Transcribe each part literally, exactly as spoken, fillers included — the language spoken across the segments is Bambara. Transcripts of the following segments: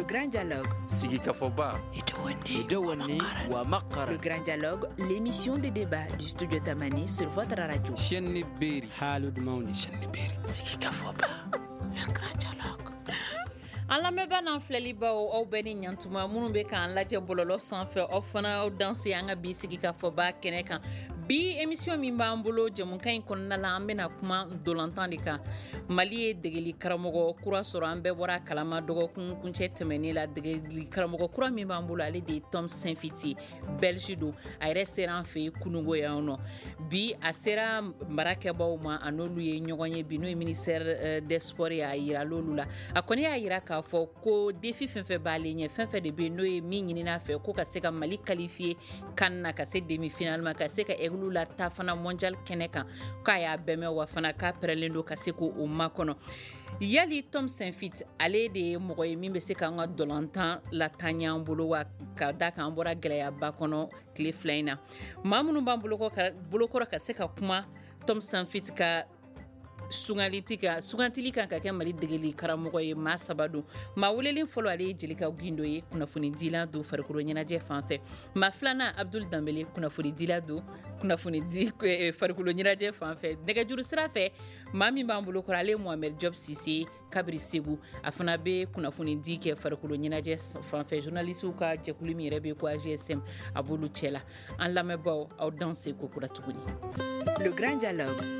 grand dialogue. Sigika Foba. Idawani wa Makara. Le grand dialogue, l'émission des débats du studio Tamani sur votre radio. Chenni Beri. Halud Mauni. Chenni Beri. Sigika Foba. Le grand dialogue. An lamɛnba n'an filɛlibaw aw bɛɛ ni ɲantuma minnu bɛ k'an lajɛ bɔlɔlɔ sanfɛ aw fana aw danse an ka bi sigi ka fɔba kɛnɛ kan bi émission min b'an bolo jɛmukan in kɔnɔna la an bɛna kuma ndolantan de kan Mali ye degeli karamɔgɔ kura sɔrɔ an bɛɛ bɔra kalama dɔgɔkun kuncɛ tɛmɛnen la degeli karamɔgɔ kura min b'an bolo ale de ye Tom Saint-Fiti Belge don a yɛrɛ sera an fɛ kunungo yan nɔ bi a sera marakɛbaw ma a n'olu ye ɲɔgɔn ye bi n'o ye ministère des sports y'a yira l'olu la a kɔni y'a yira k'a fɔ ko défi fɛn fɛn b'ale ɲɛ fɛn fɛn de bɛ n'o ye min ɲinina fɛ ko ka se ka Mali qualifier CAN na ka se demi-finale ma ka se ka aigle la ta fana mondial kɛnɛ kan k'a y'a bɛɛ mɛn wa fana k'a pɛrɛlen don ka se k'o makɔnɔ yali Tom Saint-Fiti ale de ye mɔgɔ ye min bɛ se k'an ka dolantan lataa ɲɛ an bolo wa ka da k'an bɔra gɛlɛyaba kɔnɔ tile fila in na maa minnu b'an bolokɔrɔ ka se ka kuma Tom Saint-Fiti ka sugantili ka sugantili kan ka kɛ Mali degeli karamɔgɔ ye maa saba don maa welelen fɔlɔ ale ye Jelika Gindo ye kunnafoni dilan don farikolo ɲɛnajɛ fan fɛ maa filanan Abdul Dambele kunnafoni dilan don kunnafoni di farikolo ɲɛnajɛ fan fɛ nɛgɛjuru sira fɛ maa min b'an bolo kɔrɔ ale ye Mohamed Job Sise kabiri Segu a fana bɛ kunnafoni di kɛ farikolo ɲɛnajɛ fan fɛ journalistew ka jɛkulu min yɛrɛ bɛ ko A G S M a b'olu cɛ la an lamɛnbaw aw danse ko kura tuguni. Le grand dialogue.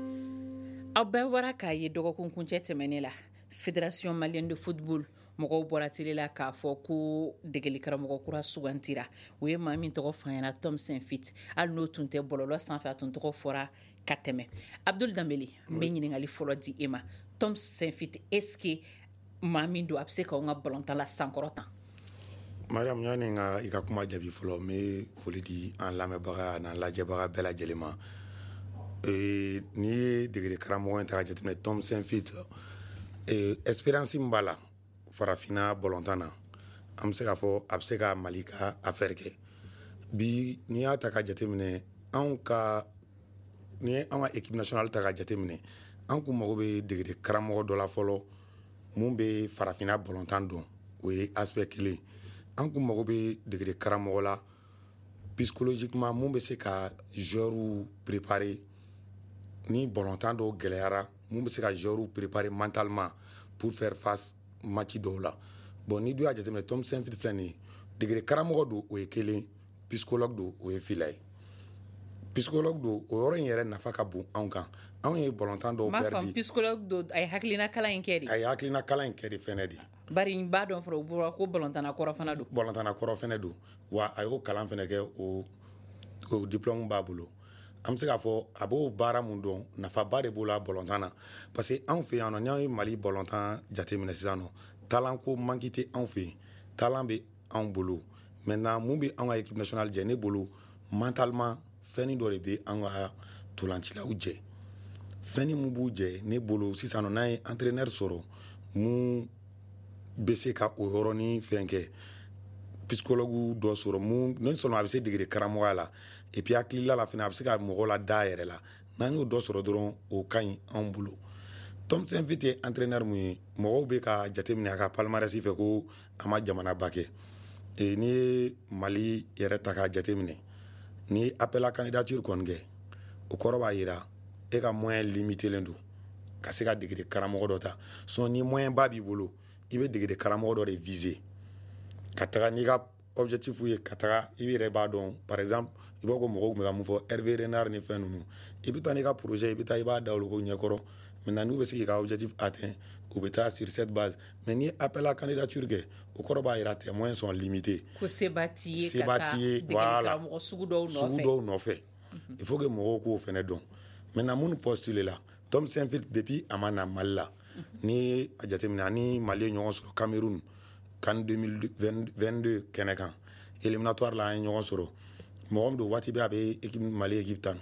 aw bɛɛ bɔra k'a ye dɔgɔkun kuncɛ tɛmɛnen la Fédération Malienne de Football mɔgɔw bɔra tele la k'a fɔ ko degeli karamɔgɔ kura sugantira o ye maa min tɔgɔ fanyana Tom Saint-Fiti hali n'o tun tɛ bɔlɔlɔ sanfɛ a tun tɔgɔ fɔra ka tɛmɛ Abdul Dambele n bɛ ɲininkali fɔlɔ di e ma Tom Saint-Fiti est-ce que maa min don a bɛ se k'anw ka balontan la sankɔrɔta Mariam yani nga i ka kuma jaabi fɔlɔ n bɛ foli di an lamɛnbaga n'an lajɛbaga bɛɛ lajɛlen ma n'i ye degeli karamɔgɔ in ta ka jateminɛ Tom Saint-Fiti expérience min b'a la farafina bɔlɔntan na an bɛ se k'a fɔ a bɛ se ka Mali ka affaire kɛ bi n'i y'a ta ka jateminɛ anw ka n'i ye anw ka équipe nationale ta ka jateminɛ an kun mago bɛ degeli karamɔgɔ dɔ la fɔlɔ mun bɛ farafina bɔlɔntan dɔn o ye aspect kelen an kun mago bɛ degeli karamɔgɔ la psychologiquement mun bɛ se ka joueurs préparer ni bɔlɔntan dɔw gɛlɛyara mun bɛ se ka joueurs préparer mentalement pour faire face match dɔw la bon ni dun y'a jateminɛ Tom Saint-Fiti filɛ nin ye degeli karamɔgɔ don o ye kelen psychologue don o ye fila ye psychologue don o yɔrɔ in yɛrɛ nafa ka bon anw kan anw ye bɔlɔntan dɔw m'a perdi faamu psychologue don a ye hakilina kalan in kɛ de a ye hakilina kalan in kɛ de fɛnɛ de bari n b'a dɔn fɔlɔ u bɔra ko bɔlɔntana kɔrɔ fana don bɔlɔntana kɔrɔ fɛnɛ don wa a y'o kalan fɛnɛ kɛ o o diplôme b'a bolo an bɛ se k'a fɔ a b'o baara mun dɔn nafaba de b'o la bɔlɔntan na parce que anw fɛ yan nɔ n'an ye Mali bɔlɔntan jateminɛ sisan nɔ talent ko manque tɛ anw fɛ yen talent bɛ anw bolo maintenant mun bɛ anw ka équipe nationale jɛ ne bolo mentalement fɛnni dɔ de bɛ anw ka ntolancilaw jɛ fɛnni mun b'u jɛ ne bolo sisan nɔ n'an ye entraîneur sɔrɔ mun bɛ se ka o yɔrɔnin fɛn kɛ psychologue dɔ sɔrɔ mun non seulement a bɛ se degeli karamɔgɔya la et puis hakilila la fana a bɛ se ka mɔgɔw la da yɛrɛ la n'an y'o dɔ sɔrɔ dɔrɔn o ka ɲi anw bolo Tom Saint-Fiti ye entraîneur mun ye mɔgɔw bɛ ka jateminɛ a ka palmarès fɛ ko a ma jamanaba kɛ et n'i ye Mali yɛrɛ ta k'a jateminɛ n'i ye appel à candidature kɔni kɛ o kɔrɔ b'a jira e ka moyen limitelen don ka se ka degeli karamɔgɔ dɔ ta sinon ni moyen ba b'i bolo i bɛ degeli karamɔgɔ dɔ de viser ka taga n'i ka objectif ye ka taga i yɛrɛ b'a dɔn par exemple i b'a ko mɔgɔw tun bɛ ka mun fɔ Hervé Renard ni fɛn ninnu i bɛ taa n'i ka projet i bɛ taa i b'a da olu ko ɲɛkɔrɔ maintenant n'u bɛ se k'i ka objectif atteint u bɛ taa sur cette base mais ni appel à candidature kɛ o kɔrɔ b'a jira tes moyens sont limités ko seba t'i ye seba ka taa t'i ye degeli voilà karamɔgɔ sugu dɔw nɔfɛ sugu dɔw nɔfɛ il faut que mɔgɔw k'o fɛnɛ dɔn maintenant minnu postulé la Tom Saint-Fiti depuis a ma na Mali la ni a jateminɛ ani Mali ye ɲɔgɔn sɔrɔ Cameroun CAN deux mille vingt-deux kɛnɛ kan éliminatoire la an ye ɲɔgɔn sɔrɔ mɔgɔ min don waati bɛɛ a bɛ équipe Mali équipe tan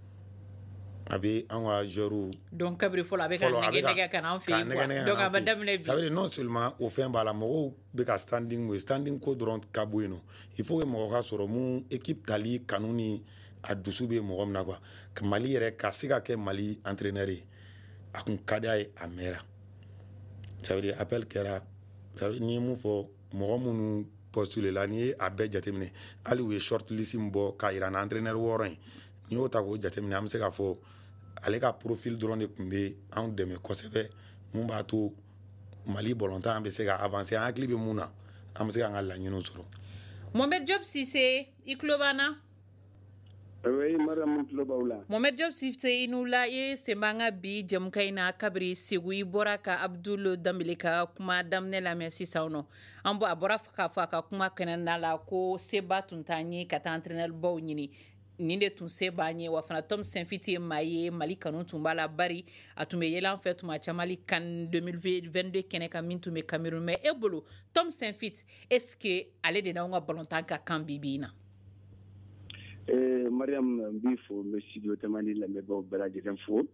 a bɛ an ka joueurs donc kabiri fɔlɔ a bɛ ka nɛgɛ-nɛgɛ ka n'an fɛ yen quoi donc a ma daminɛ bi ça veut dire non seulement o fɛn b'a la mɔgɔw bɛ ka standing o standing ko dɔrɔn ka bɔ yen nɔ il faut que mɔgɔ ka sɔrɔ mun équipe tali kanu ni a dusu bɛ mɔgɔ min na quoi ka Mali yɛrɛ ka se ka kɛ Mali entraîneur ye a kun ka d'a ye a mɛnna ça veut dire appel kɛra ni mun fɔ mɔgɔ minnu postule la ni ye a bɛɛ jateminɛ hali u ye short list min bɔ k'a yira na entraîneur wɔɔrɔ in ni y'o ta k'o jateminɛ an bɛ se k'a fɔ ale ka profil dɔrɔn de tun bɛ anw dɛmɛ kosɛbɛ mun b'a to Mali bɔlɔntan an bɛ se ka avancer an hakili bɛ mun na an bɛ se k'an ka laɲiniw sɔrɔ. Mohamed Diop Cissé i tulo b'an na? Oui, Mariam tulo b'aw la. Mohamed Diop Cissé i n'u la i sen b'an ka bi jɛmukan in na kabiri Segu i bɔra ka Abdul Dambele ka kuma daminɛ lamɛn sisan nɔ an bɔ a bɔra k'a fɔ a ka kuma kɛnɛ la ko seba tun t'an ye ka taa entraîneur baw ɲini nin de tun se b'an ye wa fana Tom Saintfiet ye maa ye Mali kanu tun b'a la bari a tun bɛ yɛlɛ an fɛ tuma caman Mali CAN deux mille vingt-deux kɛnɛ kan min tun bɛ Cameroun mais e bolo Tom Saintfiet est-ce que ale de n'anw ka ballontan ka kan bi bi in na? Eh, Mariam n b'i fo n bɛ studio Tamani lamɛnbaaw bɛɛ lajɛlen fo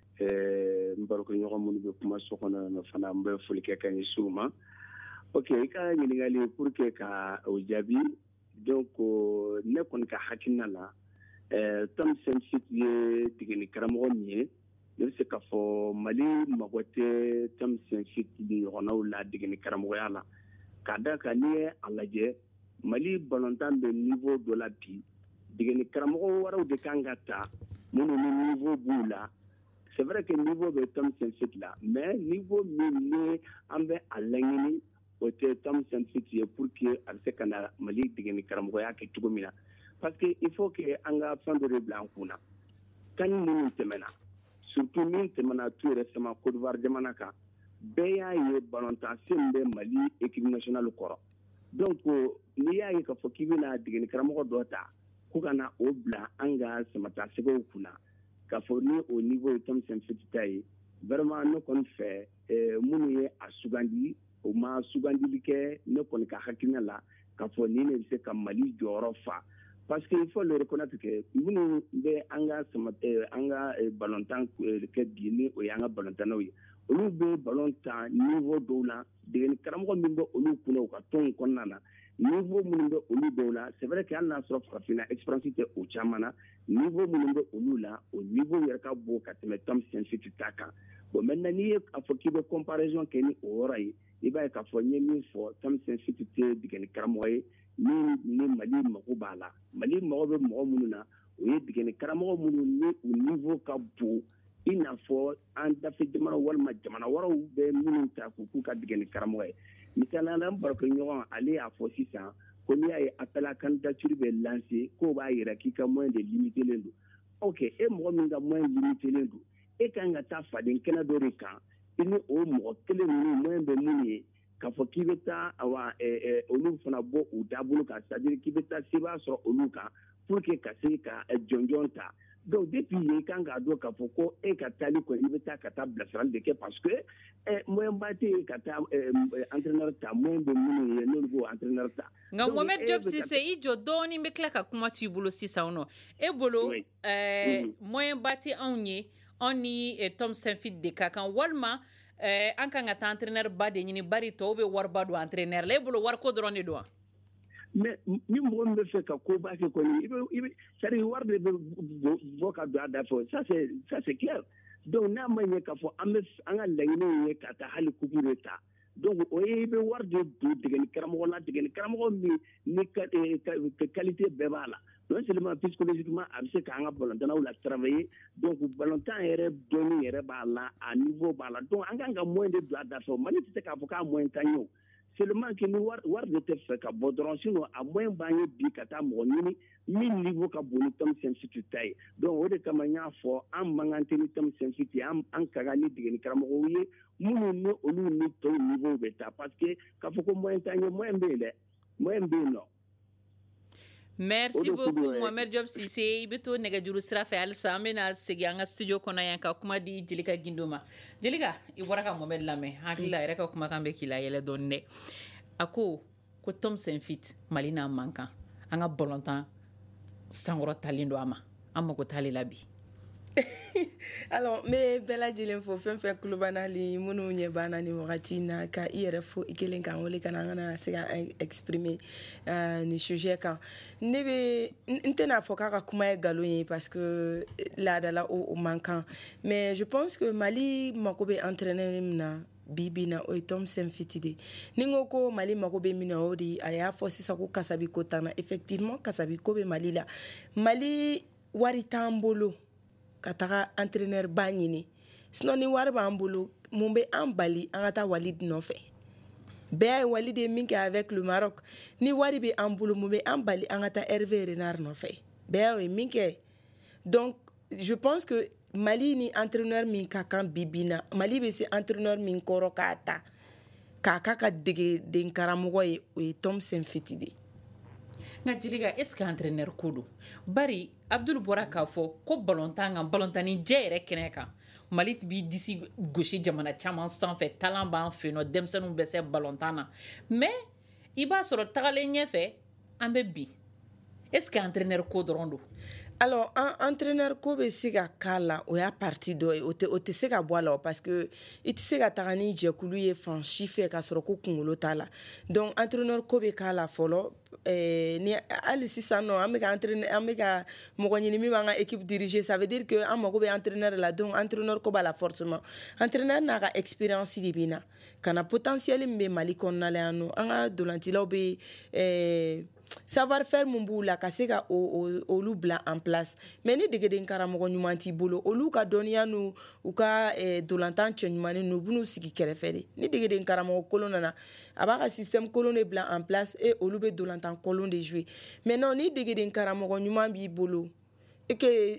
eh, n barokɛɲɔgɔn minnu bɛ kuma so kɔnɔ na fana n bɛ foli kɛ ka ɲɛsin u ma. Ok, i ka ɲininkali pour que ka o jaabi donc ne kɔni ka hakilina la eh, Tom Saintfiet ye tigɛni karamɔgɔ min ye ne bɛ se k'a fɔ Mali mago tɛ Tom Saintfiet ɲɔgɔnnaw la tigɛni karamɔgɔya la k'a da kan n'i ye a lajɛ Mali ballontan bɛ niveau dɔ la bi digɛni karamɔgɔ wɛrɛw de kan ka ta minnu ni niveau b'u la c'est vrai que niveau bɛ Tom Saintfiet la mais niveau min ni an bɛ a laɲini o tɛ Tom Saintfiet ye pour que a bɛ se ka na Mali digɛni karamɔgɔya kɛ cogo min na parce que il faut que an ka fɛn dɔ de bila an kun na kan minnu tɛmɛna surtout min tɛmɛna tout récemment Côte d'Ivoire jamana kan bɛɛ y'a ye ballontan sen bɛ Mali équipe nationale kɔrɔ donc n'i y'a ye k'a fɔ k'i bɛna digɛni karamɔgɔ dɔ ta ko ka na o bila an ka samata sɛbɛnw kunna k'a fɔ ni o niveau ye Tom Saintfiet ta ye vraiment ne kɔni fɛ minnu ye a sugandi o ma sugandili kɛ ne kɔni ka hakilina la k'a fɔ nin de bɛ se ka Mali jɔyɔrɔ fa parce que il faut le reconnaître que minnu bɛ an ka samata an ka ballontan kɛ bi ni o ye an ka ballontannaw ye olu bɛ ballon ta niveau dɔw la digɛni karamɔgɔ min bɛ olu kunna u ka tɔn kɔnɔna na niveau minnu bɛ olu dɔw la c'est vrai que hali n'a sɔrɔ farafinna expérience tɛ o caman na niveau minnu bɛ olu la o niveau yɛrɛ ka bon ka tɛmɛ Tom Saintfiet ta kan bon maintenant n'i ye a fɔ k'i bɛ comparaison kɛ ni o yɔrɔ ye i b'a ye k'a fɔ n ye min fɔ Tom Saintfiet tɛ digɛni karamɔgɔ ye min ni Mali mago b'a la Mali mago bɛ mɔgɔ minnu na o ye digɛni karamɔgɔ minnu ni u niveau ka bon i n'a fɔ an dafe jamana walima jamana wɛrɛw bɛ minnu ta k'u k'u ka digɛni karamɔgɔ ye misaliya la n barokɛɲɔgɔn ale y'a fɔ sisan ko n'i y'a ye appel à candidature bɛ lancer k'o b'a yira k'i ka moyen de limitelen don ok e mɔgɔ min ka moyen limitelen don e kan ka taa faden kɛnɛ dɔ de kan i ni o mɔgɔ kelen ninnu moyen bɛ minnu ye k'a fɔ k'i bɛ taa awa olu fana bɔ u taabolo kan c'est à dire k'i bɛ taa sebaa sɔrɔ olu kan pour que ka se ka jɔnjɔn ta donc depuis yen i kan k'a dɔn k'a fɔ ko e ka taali kɔni i bɛ taa ka taa bilasirali de kɛ parce que moyen ba tɛ yen ka taa entraîneur ta moyen bɛ minnu ye n'olu b'o entraîneur ta. nka Mohamed Diop Cissé i jɔ dɔɔni bɛ tila ka kuma t'i bolo sisan nɔ e bolo moyen ba tɛ anw ye anw ni Tom Saintfiet de ka kan walima an kan ka taa entraîneur ba de ɲini bari tɔw bɛ wariba don entraîneur la e bolo wariko dɔrɔn de don wa? mais ni mɔgɔ min bɛ fɛ ka koba kɛ kɔni i bɛ i bɛ c'est à dire wari de bɛ bɔ ka don a da fɛ ça c'est ça c'est clair donc n'a ma ɲɛ k'a fɔ an bɛ an ka laɲiniw ye ka taa hali kupu de ta donc o ye i bɛ wari de don digɛni karamɔgɔ la digɛni karamɔgɔ min ni qualité bɛɛ b'a la non seulement psychologiquement a bɛ se k'an ka ballontannaw la travailler donc ballontan yɛrɛ dɔnni yɛrɛ b'a la a niveau b'a la donc an kan ka moyen de don a da fɛ Mali tɛ se k'a fɔ k'a moyen t'an ye o seulement que ni wari de tɛ fɛ ka bɔ dɔrɔn sinon a moyen b'an ye bi ka taa mɔgɔ ɲini min niveau ka bon ni Tom Saintfiet ta ye donc o de kama n y'a fɔ an man kan tɛ ni Tom Saintfiet ye an ka kan ni digɛni karamɔgɔw ye minnu ni olu ni tɔw niveau bɛ taa parce que k'a fɔ ko moyen t'an ye moyen bɛ yen dɛ moyen bɛ yen nɔ. Merci beaucoup Mohamed Diop Cissé i bɛ to nɛgɛjuru sira fɛ halisa an bɛna segin an ka studio kɔnɔ yan ka kuma di Jelika Gindo ma Jelika i bɔra ka Mohamed lamɛn hakili la yɛrɛ ka kumakan bɛ k'i la yɛlɛ dɔɔni dɛ a ko ko Tom Saintfiet Mali n'a man kan an ka ballontan sankɔrɔ talen don a ma an mago t'ale la bi. Alors mais bɛɛ lajɛlen fo fɛn fɛn tulo b'an ni minnu ɲɛ b'an ni wagati in na ka i yɛrɛ fo i kelen k'an wele ka na an kana se ka exprimer ni sujet kan ne bɛ n tɛna fɔ k'a ka kuma ye nkalon ye parce que laadala o man kan mais je pense que Mali mako bɛ entraîneur min na bibi na o tom senfiti de ningo ko Mali mako be mina o di a y'a fɔ sisan ko kasabi ko tana effectivement kasabi ko be Mali la Mali wari t'an bolo ka taga entraîneur ba ɲini sinon ni wari b'an bolo mun be an bali an ka taa Walid nɔfɛ bɛɛ ye Walid ye min kɛ avec le Maroc ni wari be an bolo mun be an bali an ka taa Hervé Renard nɔfɛ bɛɛ ye min kɛ donc je pense que Mali ni entraîneur min ka kan bibina Mali be se entraîneur min kɔrɔ k'a ta k'a ka ka dege den karamɔgɔ ye o ye Tom Senfiti de nga Jeliga est ce que entraîneur ko don bari Abdul bɔra k'a fɔ ko ballontan kan ballontani jɛ yɛrɛ kɛnɛ kan Mali bi disi gosi jamana caman sanfɛ talent b'an fɛ yen nɔ denmisɛnninw bɛ se ballontan na mais i b'a sɔrɔ tagalen ɲɛfɛ an bɛ bi est ce que entraîneur ko dɔrɔn don alors un entraîneur ko be se ka k'a la o y'a partie dɔ ye o tɛ o tɛ se ka bɔ a la parce que i tɛ se ka taga ni jɛkulu ye fan si fɛ k'a sɔrɔ ko kunkolo t'a la donc entraîneur ko be k'a la fɔlɔ eh, ni hali sisan nɔ an bɛ ka entraîneur an bɛ ka mɔgɔ ɲini min b'an ka équipe diriger ça veut dire que an mago bɛ entraîneur la donc entraîneur ko b'a la forcément entraîneur n'a ka expérience de bɛ na ka na potentiel min bɛ Mali kɔnɔna la yan nɔ an ka dolantilaw bɛ eh, savoir faire mun b'u la ka se ka olu bila en place mais ni degeden karamɔgɔ ɲuman t'i bolo olu ka dɔnniya n'u u ka dolantan cɛ ɲumanin n'u b'u sigi kɛrɛfɛ de ni degeden karamɔgɔ kolon nana a b'a ka système kolon de bila en place et olu bɛ dolantan kolon de jouer mais non ni degeden karamɔgɔ ɲuman b'i bolo et que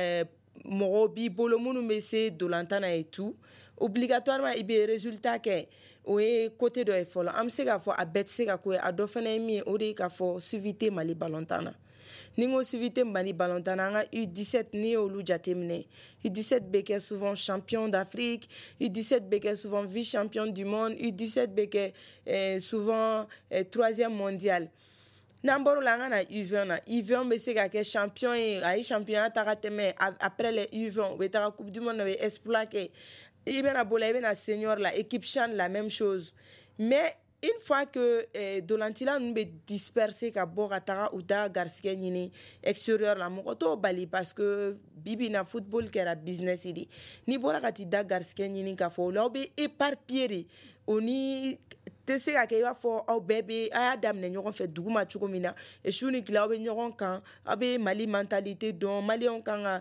mɔgɔ b'i bolo minnu bɛ se dolantan na et tout obligatoirement i bɛ résultat kɛ o ye côté dɔ ye fɔlɔ an bɛ se k'a fɔ a bɛɛ tɛ se ka ko ye a dɔ fana ye min ye o de ye k'a fɔ suivi tɛ Mali ballontan na ni n ko suivi tɛ Mali ballontan na an ka U dix-sept n'i y'olu jateminɛ U dix-sept bɛ kɛ souvent champion d'Afrique U dix-sept bɛ kɛ souvent vice champion du monde U dix-sept bɛ kɛ eh, souvent eh, troisième mondial n'an bɔra la an ka na U vingt na U vingt bɛ se ka kɛ champion ye a ye championnat ta ka tɛmɛ après les U vingt u bɛ taga coupe du monde na u bɛ exploit kɛ i bɛna bola i bɛna senior la équipe Chan la même chose mais une fois que eh, dolantila ninnu bɛ disperser ka bɔ ka taga u ta garisigɛ ɲini extérieur la mɔgɔ t'o bali parce que bibi na football kɛra business de n'i bɔra ka t'i da garisigɛ ɲini k'a fɔ o la aw bɛ éparpiller de o ni tɛ se ka kɛ i b'a fɔ aw bɛɛ bɛ a y'a daminɛ ɲɔgɔn fɛ dugu ma cogo min na su ni tile aw bɛ ɲɔgɔn kan aw bɛ Mali mentalité dɔn maliyɛnw kan ka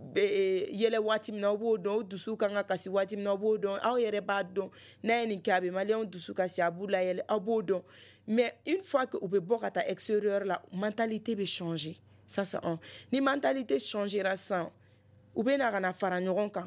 yɛlɛ waati min na aw b'o dɔn o dusu kan ka kasi waati min na aw b'o dɔn aw yɛrɛ b'a dɔn n'a ye nin kɛ a bɛ maliyɛnw dusu kasi a b'u layɛlɛ aw b'o dɔn mais une fois que u bɛ bɔ ka taa extérieur la mentalité bɛ changer ça c'est un ni mentalité changera sisan u bɛ na ka na fara ɲɔgɔn kan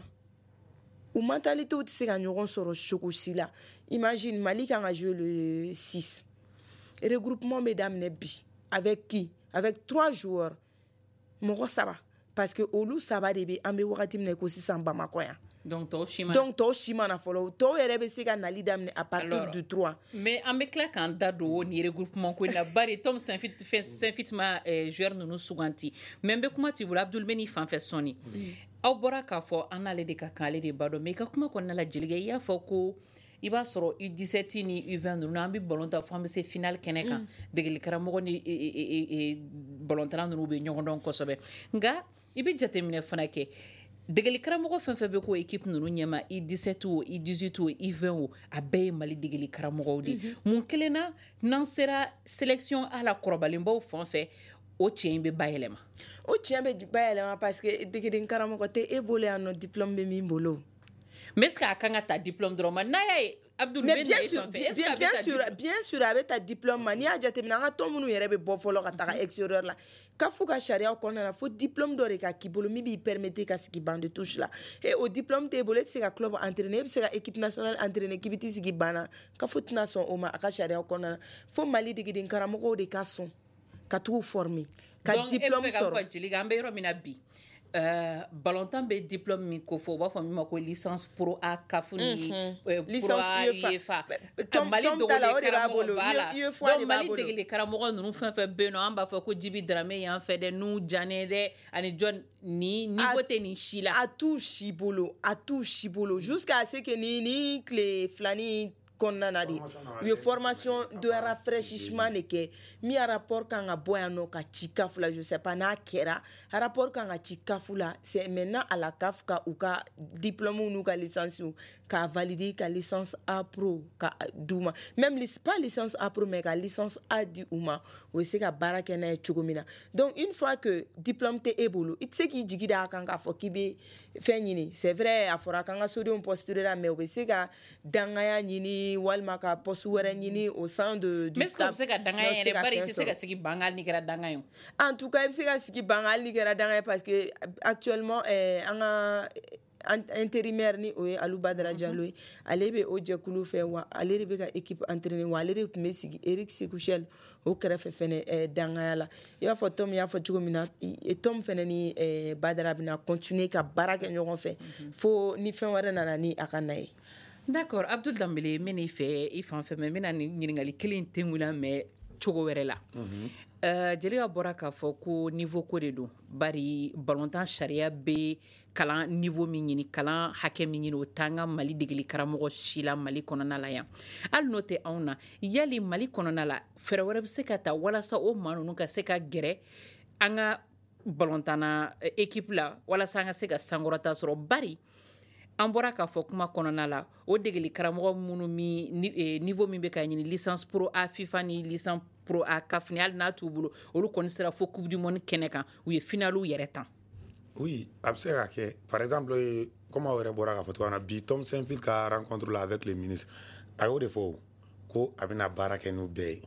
ou mentalité tɛ se ka ɲɔgɔn sɔrɔ cogo si la imagine Mali kan ka jouer le six regroupement bɛ daminɛ bi avec qui avec trois joueurs mɔgɔ saba parce que olu saba de bɛ an bɛ wagati min na ko sisan Bamakɔ yan donc tɔw si ma donc tɔw si ma na fɔlɔ tɔw yɛrɛ bɛ se ka nali daminɛ à partir alors, du trois mais an bɛ tila k'an da don o ni regroupement ko in na bari Tom Senfiti ma joueur ninnu suganti mais n bɛ kuma t'i bolo Abdul bɛ n'i fan fɛ sɔnni aw bɔra k'a fɔ an n'ale de ka kan ale de b'a dɔn mais i ka kuma kɔnɔna la Jelikɛ i y'a fɔ ko i b'a sɔrɔ U dix-sept ni U vingt ninnu an bɛ ballon ta fo an bɛ se final kɛnɛ kan degeli karamɔgɔ ni ballontala ninnu bɛ ɲɔgɔn dɔn kosɛbɛ nka i bɛ jateminɛ fana kɛ degeli karamɔgɔ fɛn fɛn bɛ ko équipe ninnu ɲɛma U dix-sept o U dix-huit o U vingt o a bɛɛ ye Mali degeli karamɔgɔw de mun kelen na n'an sera sélection à la kɔrɔbalenbaw fan fɛ o tiɲɛ in bɛ bayɛlɛma o tiɲɛ bɛ bayɛlɛma parce que degeden karamɔgɔ tɛ e bolo yan nɔ diplôme bɛ min bolo mais est-ce que a kan ka ta diplôme dɔrɔn ma n'a y'a ye Abdul mais bien sûr bien, bien, bien sûr bien sûr a bɛ ta diplôme ma n'i y'a jateminɛ an ka tɔn minnu yɛrɛ bɛ bɔ fɔlɔ ka taga extérieur la ka fo ka sariyaw kɔnɔna na fo diplôme dɔ de ka k'i bolo min b'i permettre ka sigi banc de touche la et o diplôme t'e bolo e tɛ se ka club entraîner e bɛ se ka équipe nationale entraîner k'i bɛ t'i sigi banc na ka fo tɛna sɔn o ma a ka sariyaw kɔnɔna na fo Mali degeden karamɔgɔw de ka sɔn ka t'u former ka diplôme sɔrɔ donc e bɛ fɛ ka fɔ Jelika an bɛ yɔrɔ min na bi Uh, ballontan bɛ diplôme min ko fɔ u b'a fɔ min ma ko licence pro A C A F ni pro A UEFA Mali degeli karamɔgɔ voilà donc Mali degeli karamɔgɔ ninnu fɛn fɛn bɛ yen nɔ an b'a fɔ ko Djibi Dramé y'an fɛ dɛ n'u Diané dɛ ani John ni niveau tɛ nin si la a t'u si bolo a t'u si bolo jusqu'à ce que ni ni tile fila ni kɔnɔna na de u ye formation de rafraîchissement de kɛ min rapport kan ka bɔ yan nɔ ka ci kafu la je sais pas n'a kɛra rapport kan ka ci kafu la c'est maintenant à la C A F ka u ka diplôme n'u ka licence ka valider ka licence A pro ka d'u ma même pas licence A pro mais ka licence A di u ma o bɛ se ka baara kɛ n'a ye cogo min na donc une fois que diplôme tɛ e bolo i tɛ se k'i jigi da a kan k'a fɔ k'i bɛ fɛn ɲini c'est vrai a fɔra k'an ka sodenw postuler la mais o bɛ se ka dangaya ɲini walima ka poste wɛrɛ ɲini au sein de du staff. Mais est-ce que bɛ se ka dangaya yɛrɛ bari i tɛ se ka sigi ban hali n'i kɛra danga ye. En tout cas i bɛ se ka sigi ban hali n'i kɛra danga ye parce que actuellement eh, an ka intérimaire ni o ye Alu Badara Diallo ye ale bɛ o jɛkulu fɛ wa ale de bɛ ka équipe entraîner wa ale de tun bɛ sigi Eric Sekuchel o kɛrɛfɛ fɛnɛ eh, dangaya la i b'a fɔ Tom y'a fɔ cogo min na Tom fɛnɛ ni eh, Badara bɛna continuer ka baara kɛ ɲɔgɔn fɛ fo ni fɛn wɛrɛ nana ni a ka na ye. D'accord, Abdul Dambele, mene fɛ i fan fɛ mais mena ni ɲininkali kelen tengula mais cogo wɛrɛ la. Euh, Jeliba bɔra k'a fɔ ko niveau ko de don bari balontan sariya bɛ kalan niveau min ɲini kalan hakɛ min ɲini o t'an ka Mali degeli karamɔgɔ si la Mali kɔnɔna la yan hali n'o tɛ anw na yali Mali kɔnɔna la fɛɛrɛ wɛrɛ bɛ se ka ta walasa o maa ninnu ka se ka gɛrɛ an ka balontanna équipe la walasa an ka se ka sankɔrɔta sɔrɔ bari an bɔra k'a fɔ kuma kɔnɔna la o degeli karamɔgɔ minnu mi niveau min bɛ ka ɲini licence pro A FIFA ni licence pro A C A F ni hali n'a t'u bolo olu kɔni sera fo coupe du monde kɛnɛ kan u ye finalu yɛrɛ tan. Oui, a bɛ se ka kɛ par exemple comme aw yɛrɛ bɔra k'a fɔ cogoya min na bi Tom Saintfield ka rencontre la avec le ministre a y'o de fɔ ko a bɛna baara kɛ n'u bɛɛ ye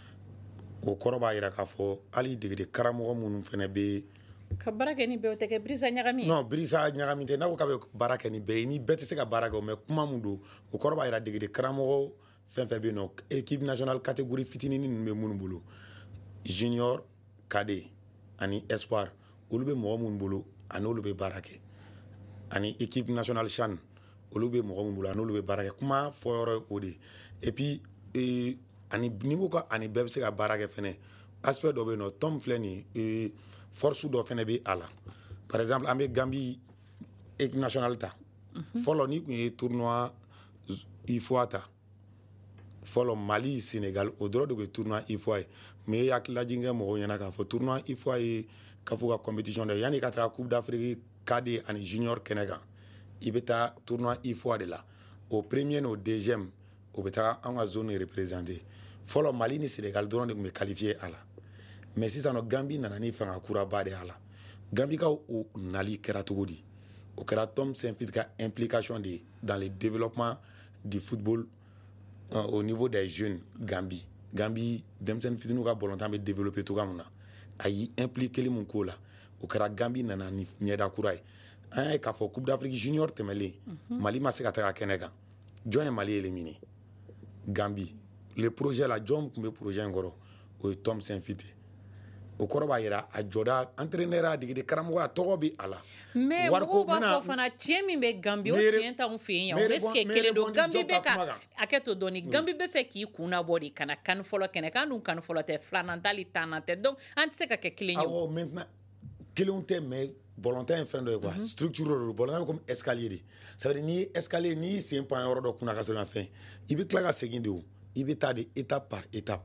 o kɔrɔ b'a jira k'a fɔ hali degeli karamɔgɔ minnu fana bɛ ka baara kɛ ni bɛɛ o tɛ kɛ Birisa ɲagami non Birisa ɲagami tɛ n'a ko k'a bɛ baara kɛ ni bɛɛ ye ni bɛɛ tɛ se ka baara kɛ o mais kuma min don o kɔrɔ b'a jira degeli karamɔgɔ fɛn fɛn bɛ yen nɔ équipe nationale catégorie fitinin ninnu bɛ minnu bolo junior cadet ani espoir olu bɛ mɔgɔ minnu bolo ani olu bɛ baara kɛ ani équipe nationale CHAN olu bɛ mɔgɔ minnu bolo ani olu bɛ baara kɛ kuma fɔyɔrɔ ye o de ye et puis eh, ani ni ko ka ani bɛɛ bɛ se ka baara kɛ fɛnɛ aspect dɔ bɛ yen nɔ Tom filɛ nin ye force dɔ fɛnɛ bɛ a la par exemple an bɛ Gambie équipe nationale ta fɔlɔ ni tun ye tournoi I F O A ta fɔlɔ Mali Sénégal o dɔrɔn de tun ye tournoi I F O A ye mais i hakililajigin kɛ mɔgɔw ɲɛna k'a fɔ tournoi I F O A ye kafo ka compétition dɛ yanni ka taa coupe d'Afrique cadet ani junior kɛnɛ kan i bɛ taa tournoi I F O A de la au premier n'au deuxième o bɛ taa an ka zone représenter fɔlɔ Mali ni Sénégal dɔrɔn de tun bɛ qualifier a la mais sisan nɔ Gambie nana ni fanga kuraba de a la Gambie ka o nali kɛra cogo di o kɛra Tom Saintfield ka implication de dans le développement du football euh, au niveau des jeunes Gambie Gambie denmisɛnnin fitininw ka balontan bɛ développer cogoya min na a y'i impliquer mun ko la o kɛra Gambie nana ni ɲɛda kura ye an y'a ye k'a fɔ coupe d'Afrique junior tɛmɛlen Mali ma se ka taga kɛnɛ kan jɔn ye Mali éliminer Gambie le projet la jɔn tun bɛ projet in kɔrɔ o ye Tom Saintfield o kɔrɔ b'a jira a jɔda entraîneur a degeli karamɔgɔ a tɔgɔ bɛ a la mais mɔgɔw b'a fɔ fana tiɲɛ min bɛ Gambie o tiɲɛ t'anw fɛ yen est ce que kelen don Gambie bɛ ka hakɛ to dɔɔni Gambie bɛ fɛ k'i kun labɔ de ka na kan fɔlɔ kɛnɛ kan dun kan fɔlɔ tɛ filanan t'ali tannan tɛ donc an tɛ se ka kɛ kelen ye awɔ maintenant kelenw tɛ mais bɔlɔntan ye fɛn dɔ ye quoi structure dɔ don bɔlɔntan bɛ comme escalier de ça veut dire n'i ye escalier n'i y'i sen pan yɔrɔ dɔ kunna ka sɔrɔ ka fɛn i bɛ tila ka segin de o i bɛ taa de étape par étape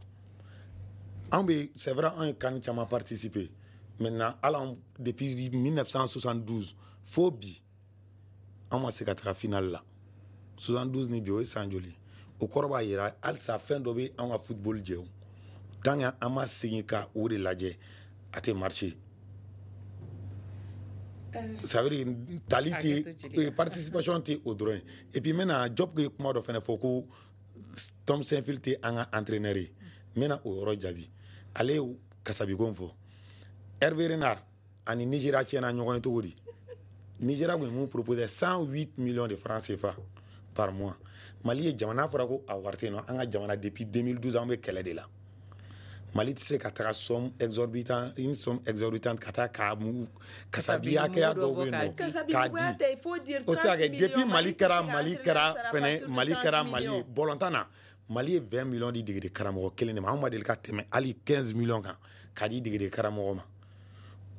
an bɛ c'est vrai an ye kan caman participer maintenant hali depuis mille neuf cent soixante-douze fo bi an ma se ka taga finale la soixante-douze ni bi o ye san joli o kɔrɔ b'a jira halisa fɛn dɔ bɛ an ka football jɛ o tant que an ma segin ka o de lajɛ a tɛ marcher ça veut dire tali tɛ participation tɛ o dɔrɔn ye et puis maintenant Job ye kuma dɔ fɛnɛ fɔ ko Tom Saintfield tɛ an ka entraîneur ye n bɛna o yɔrɔ jaabi ale ye kasabiko fɔ Hervé Renard ani Nigeria tiɲɛna ɲɔgɔn ye cogo di Nigeria tun ye mun proposer cent huit millions de francs C F A par mois Mali ye jamana fɔra ko a wari tɛ yen nɔ an ka jamana depuis deux mille douze an bɛ kɛlɛ de la Mali tɛ se ka taga somme exorbitant une somme exorbitante ka taa k'a mu kasabi hakɛya dɔw bɛ yen nɔ k'a di o tɛ se ka kɛ depuis Mali kɛra Mali kɛra fɛnɛ Mali kɛra Mali ye bɔlɔntan na Mali ye vingt millions di degeli karamɔgɔ kelen de ma anw ma deli ka tɛmɛ hali quinze millions kan k'a di degeli karamɔgɔ ma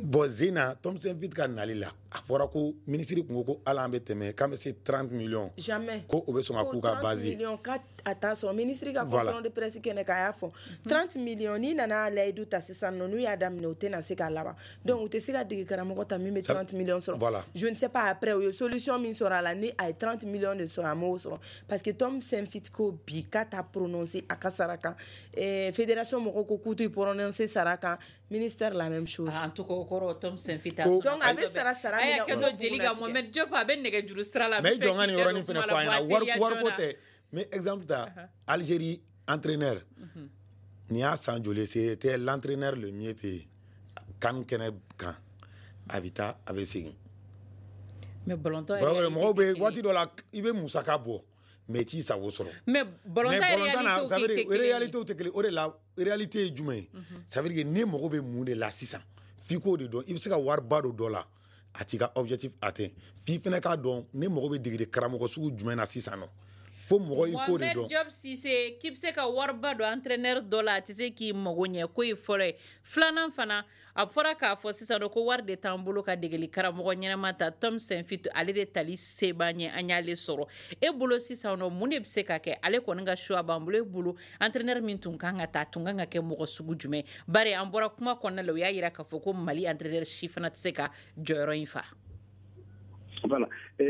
bon Zena Tom Saint-Fit ka nali la a fɔra ko ministre kun ko ala an bɛ tɛmɛ k'an bɛ se trente millions jamais ko o bɛ sɔn ka k'u ka base trente millions ka a t'a sɔrɔ ministre ka conférence de presse kɛnɛ k'a y'a fɔ trente millions n'i nana layidu ta sisan nɔ n'u y'a daminɛ u tɛna se k'a laban donc u tɛ se ka dege karamɔgɔ ta min bɛ trente millions sɔrɔ voilà. je ne sais pas après u ye solution min sɔrɔ a la ni a ye trente millions de sɔrɔ a m'o sɔrɔ parce que Tom Saint-Fit ko bi k'a t'a prononcer a ka sara kan eh, fédération mɔgɔw ko k'u t'u prononcer sara kan ministère la même chose en tout cas o kɔrɔ Tom Saint-Fit donc a bɛ sara sara min na a y'a kɛ to jeli ka Mohamed Diop a bɛ nɛgɛjuru sira la mais jɔn ka nin yɔrɔnin fana fɔ a ɲɛna wari wari ko tɛ mais exemple ta Algérie entraîneur ni y'a san joli c'était l'entraîneur le mieux payé kan kɛnɛ kan a bɛ taa a bɛ segin mais ballontan mɔgɔw bɛ waati dɔ la i bɛ musaka bɔ mais i t'i sago sɔrɔ mais ballontan réalité tɛ kelen o de la réalité ye jumɛn ye ça veut dire que ne mago bɛ mun de la sisan f'i k'o de dɔn i bɛ se ka wariba dɔ dɔ la a t'i ka objectif atteint f'i fana k'a dɔn ne mago bɛ degeli karamɔgɔ sugu jumɛn na sisan nɔ fo mɔgɔ i k'o de dɔn Mohamed Diop Cissé k'i bɛ se ka wariba dɔ entraîneur dɔ la a tɛ se k'i mago ɲɛ ko ye fɔlɔ ye filanan fana a fɔra k'a fɔ sisan nɔ ko wari de t'an bolo ka degeli karamɔgɔ ɲɛnama ta Tom Saint-Fit ale de tali se b'an ɲɛ an y'ale sɔrɔ e bolo sisan nɔ mun de bɛ se ka kɛ ale kɔni ka choix b'an bolo e bolo entraîneur min tun kan ka taa tun kan ka kɛ mɔgɔ sugu jumɛn bari an bɔra kuma kɔnɔna la o y'a jira k'a fɔ ko Mali entraîneur si fana tɛ se ka jɔyɔrɔ in fa. Voilà.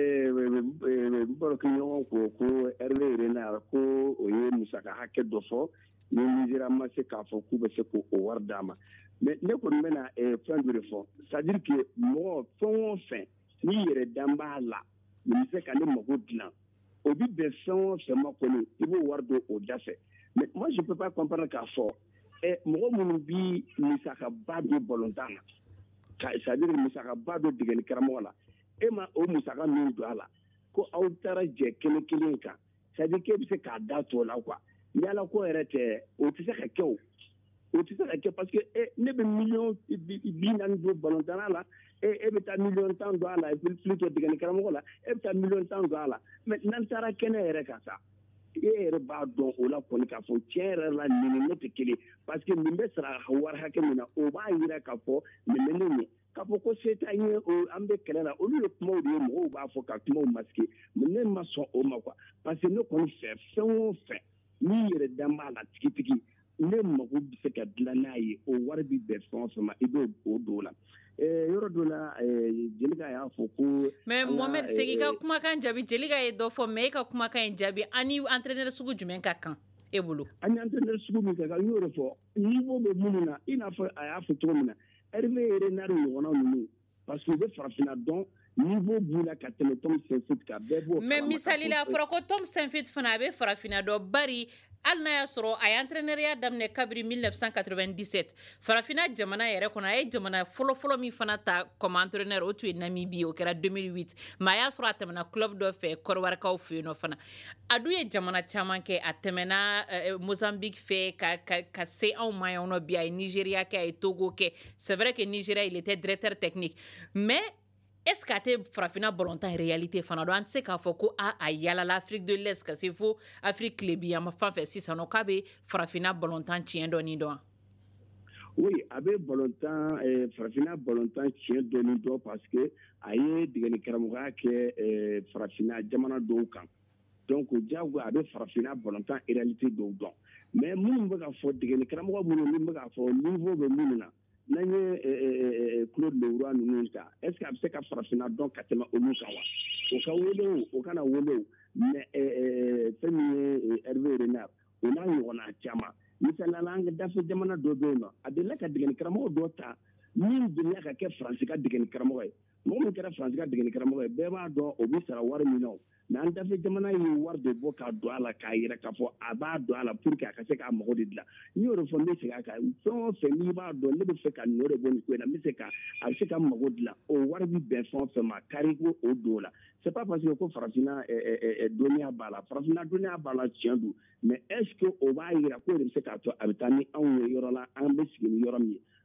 Baro ki ɲɔgɔn ko ko Hervé Renard ko o ye musaka hakɛ dɔ fɔ ni Nigéria ma se k'a fɔ k'u bɛ se k'o wari d'a ma mais ne kɔni bɛna fɛn dɔ de fɔ c'est à dire que mɔgɔ fɛn o fɛn n'i yɛrɛ dan b'a la ni bɛ se ka ne mago dilan o bi bɛn fɛn o fɛn ma kɔni i b'o wari don o da fɛ mais moi je peux pas comprendre k'a fɔ mɔgɔ minnu bi musakaba don ballontan na c'est à dire musakaba don degeli karamɔgɔ la e ma o musaka min don a la ko aw taara jɛ kelen kelen kan c'est à dire k'e bɛ se k'a da to la quoi ni ala ko yɛrɛ tɛ o tɛ se ka kɛ o o tɛ se ka kɛ parce que ne bɛ miliyɔn bi naani don ballontan la e bɛ taa miliyɔn tan don a la plutôt degeli karamɔgɔ la e bɛ taa miliyɔn tan don a la mais n'an taara kɛnɛ yɛrɛ kan sa e yɛrɛ b'a dɔn o la kɔni k'a fɔ tiɲɛ yɛrɛ la nin ne tɛ kelen parce que nin bɛ sara wari hakɛ min na o b'a jira k'a fɔ nin bɛ ne ɲɛ k'a fɔ ko se t'an ye an bɛ kɛlɛ la olu ye kumaw de ye mɔgɔw b'a fɔ ka kumaw masquer mais ne ma sɔn o ma quoi parce que ne kɔni fɛ fɛn o fɛn n'i yɛrɛ dan b'a la tigitigi ne mago bɛ se ka dilan n'a ye o wari bɛ bɛn fɛn o fɛn ma i b'o o don o la yɔrɔ dɔ la Jelika y'a fɔ ko mais Mohamed segi ka kumakan jaabi Jelika ye dɔ fɔ mais e ka kumakan in jaabi ani entraîneur sugu jumɛn ka kan e bolo ani entraîneur sugu min ka kan n y'o de fɔ niveau bɛ minnu na i n'a fɔ a y'a fɔ cogo min na Hervé Renard ɲɔgɔnna ninnu parce que u bɛ farafinna dɔn niveau b'u la ka tɛmɛ Tom Saint-Fit kan bɛɛ b'o mais misali la a fɔra ko Tom Saint-Fit fana a bɛ farafinna dɔn bari hali n'a y'a sɔrɔ a ye entraîneuriya daminɛ kabiri mille neuf cent quatre-vingt-dix-sept farafinna jamana yɛrɛ kɔnɔ a ye jamana fɔlɔfɔlɔ min fana ta comme entraîneur o tun ye Namibie o kɛra deux mille huit mais a y'a sɔrɔ a tɛmɛna club dɔ fɛ kɔrɔwarikaw fɛ yen nɔ fana a dun ye jamana caman kɛ a tɛmɛna uh, Mozambique fɛ ka, ka, ka se anw ma yan nɔ bi a ye Nigeria kɛ a ye Togo kɛ c'est vrai que Nigeria il était directeur technique mais est-ce que a tɛ farafinna ballontan réalité fana dɔn an tɛ se k'a fɔ ko a a yalala Afrique de l'Est ka se fo Afrique tilebinyanma fan fɛ sisan nɔ k'a bɛ farafinna ballontan tiɲɛ dɔɔni dɔn oui a bɛ ballontan farafinna ballontan tiɲɛ dɔɔni dɔn parce que a ye degeli karamɔgɔya kɛ farafinna jamana dɔw kan donc jago a bɛ farafinna ballontan réalité dɔw dɔn mais minnu bɛ ka fɔ degeli karamɔgɔ minnu min bɛ ka fɔ niveau bɛ minnu na n'an ye Claude Leroy ninnu ta est ce que a bɛ se ka farafinna dɔn ka tɛmɛ olu kan wa o ka wele o o kana wele o mais fɛn min ye Hervé Renard o n'a ɲɔgɔnna caman misaliya la an ka dafe jamana dɔ bɛ yen nɔ a delila ka degeli karamɔgɔ dɔ ta min delila ka kɛ Faransi ka degeli karamɔgɔ ye mɔgɔ min kɛra Faransi ka degeli karamɔgɔ ye bɛɛ b'a dɔn o bɛ sara wari min na o mais an dafe jamana ye wari de bɔ k'a don a la k'a yɛrɛ k'a fɔ a b'a don a la pour que a ka se k'a mago de dilan n y'o de fɔ n bɛ segin a kan fɛn o fɛn n'i b'a dɔn ne bɛ fɛ ka nɔ de bɔ nin ko in na n bɛ se ka a bɛ se ka mago dilan o wari bɛ bɛn fɛn o fɛn ma kari ko o don o la c'est pas parce que ko farafinna dɔnniya b'a la farafinna dɔnniya b'a la tiɲɛ don mais est ce que o b'a jira ko de bɛ se k'a to a bɛ taa ni anw ye yɔrɔ la an bɛ sigi ni yɔrɔ min ye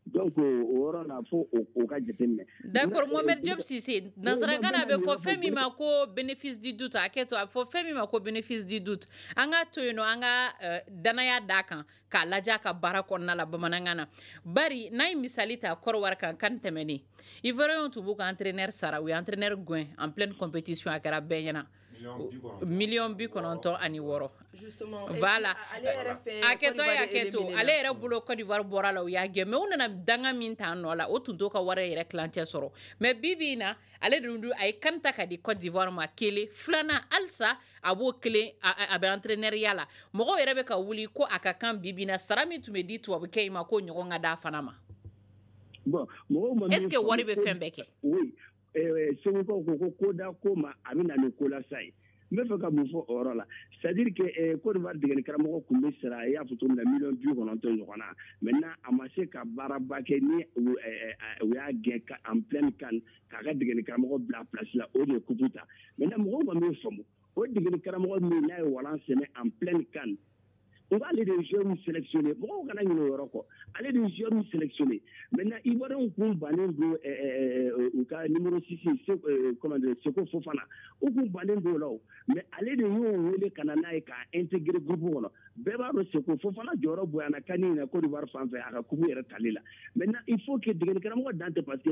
donc o yɔrɔ la fo o ka jateminɛ. D'accord, Mohamed Diop Cissé, nansarakan a bɛ fɔ fɛn min ma ko bénéfice du doute, a kɛ to a bɛ fɔ fɛn min ma ko bénéfice du doute. An ka to yen nɔ an ka danaya d'a kan k'a lajɛ a ka baara kɔnɔna la bamanankan na. Bari n'a ye misali ta Kɔrɔwari kan kan tɛmɛnen, Ivoirien tun b'u ka entraîneur sara, u ye entraîneur gɛn en pleine compétition a kɛra bɛɛ ɲɛna. Million bi kɔnɔntɔn ani wɔɔrɔ. Justement. Voilà. A kɛtɔ ye a kɛto. Ale yɛrɛ bolo Côte d'Ivoire bɔra la u y'a gɛn. Mais u nana danga min ta nɔ la, o tun t'o ka wari yɛrɛ kilancɛ sɔrɔ. Mais bi bi in na, ale dun a ye kan ta ka di Côte d'Ivoire ma kelen. Filanan halisa a b'o kelen a bɛ entraîneuriya la. Mɔgɔw yɛrɛ bɛ ka wuli ko a ka kan bi bi in na sara min tun bɛ di tubabukɛ in ma ko ɲɔgɔn ka d'a fana ma. Bon, mɔgɔw ma. Est-ce que wari bɛ fɛn bɛɛ kɛ? Oui. Segukaw ko ko ko da ko ma a bɛ na ni ko la sa ye. N bɛ fɛ ka mun fɔ o yɔrɔ la, c'est-à-dire que Côte d'Ivoire degeli karamɔgɔ tun bɛ sara i y'a fɔ cogo min na miliyɔn bi kɔnɔntɔn ɲɔgɔn na, maintenant a ma se ka baaraba kɛ ni u y'a gɛn en pleine CAN k'a ka degeli karamɔgɔ bila place la, o de ye kupu ta. Maintenant mɔgɔw ma min faamu, o degeli karamɔgɔ min n'a ye walan sɛmɛ en pleine CAN, on va aller des joueurs sélectionnés. Mɔgɔw kana ɲinɛ o yɔrɔ kɔ, aller des joueurs sélectionnés. Maintenant Ivoiriens kun bannen don u ka numéro six comment dire Seko Fofana, u kun bannen don o la o, mais ale de y'o wele ka na n'a ye k'a intégrer groupe kɔnɔ. Bɛɛ b'a dɔn Seko Fofana jɔyɔrɔ bonyana CAN in na Côte d'Ivoire fan fɛ a ka coupe yɛrɛ tali la. Maintenant il faut que degeli karamɔgɔ dan tɛ parce que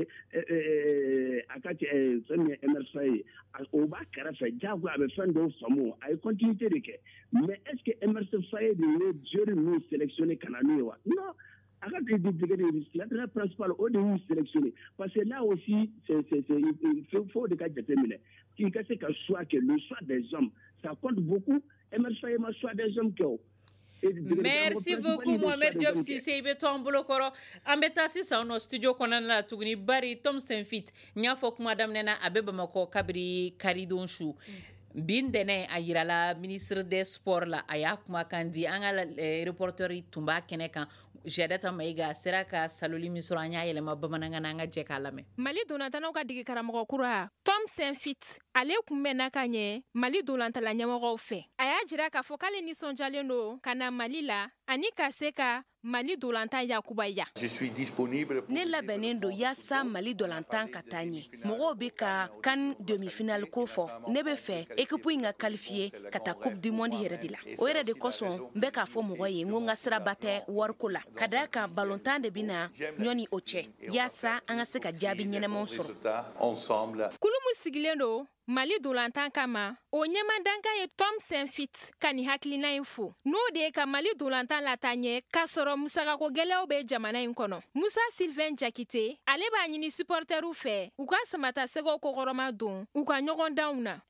a ka fɛn min ye Emerse Faé o b'a kɛrɛfɛ jago a bɛ fɛn dɔw faamu a ye continuité de kɛ, mais est-ce que Emerse Faé de ye joueur ninnu sélectionné ka na n'u ye wa? Non. À la l'entraîneur principal, on est sélectionné. Parce que là aussi, c'est, c'est, c'est, il faut des cas déterminés. Il y a un choix que le choix des hommes, ça compte beaucoup. Et même ça, il y a un choix des hommes qui ont. Merci beaucoup Mohamed Diop Cissé ibe ton bolo koro ambeta sisa no studio kona la tuguni bari Tom Senfit nya fok madame nena abe Bamako kabri karidon shu bindene a yirala ministre des sports la aya kuma kandi anga reporteri tumba kene kan Jadata Maiga sera ka saloli min sɔrɔ an y'a yɛlɛma bamanankan na an ka jɛ k'a lamɛn. Mali dolantanaw ka digi karamɔgɔ kura Tom Senfit ale kun bɛnna ka ɲɛ Mali dolantala ɲɛmɔgɔw fɛ. A y'a jira k'a fɔ k'ale nisɔndiyalen don ka na Mali la ani ka se ka Mali dolantan yakubaya. Je suis disponible. Ne labɛnnen don yaasa Mali dolantan ka taa ɲɛ. Mɔgɔw bɛ ka CAN demi-finale ko fɔ. Ne bɛ fɛ équipe in ka qualifier ka taa Coupe du Monde yɛrɛ de la. O yɛrɛ de kosɔn n bɛ k'a fɔ mɔgɔ ye n ko n ka siraba tɛ wariko la. Ka d'a kan ballontan de bɛna ɲɔni o cɛ yaasa an ka se ka jaabi ɲɛnɛmaw sɔrɔ. Kulu min sigilen don Mali dolantan kama o ɲɛmadanka ye Tom Senfit ka ni hakilina in fo. N'o de ye ka Mali dolantan lataa ɲɛ k'a sɔrɔ musakako gɛlɛyaw bɛ jamana in kɔnɔ. Musa Sylvain Jakite ale b'a ɲini supporteriw fɛ u ka samata sɛgɛw kokɔrɔma don u ka ɲɔgɔndanw na.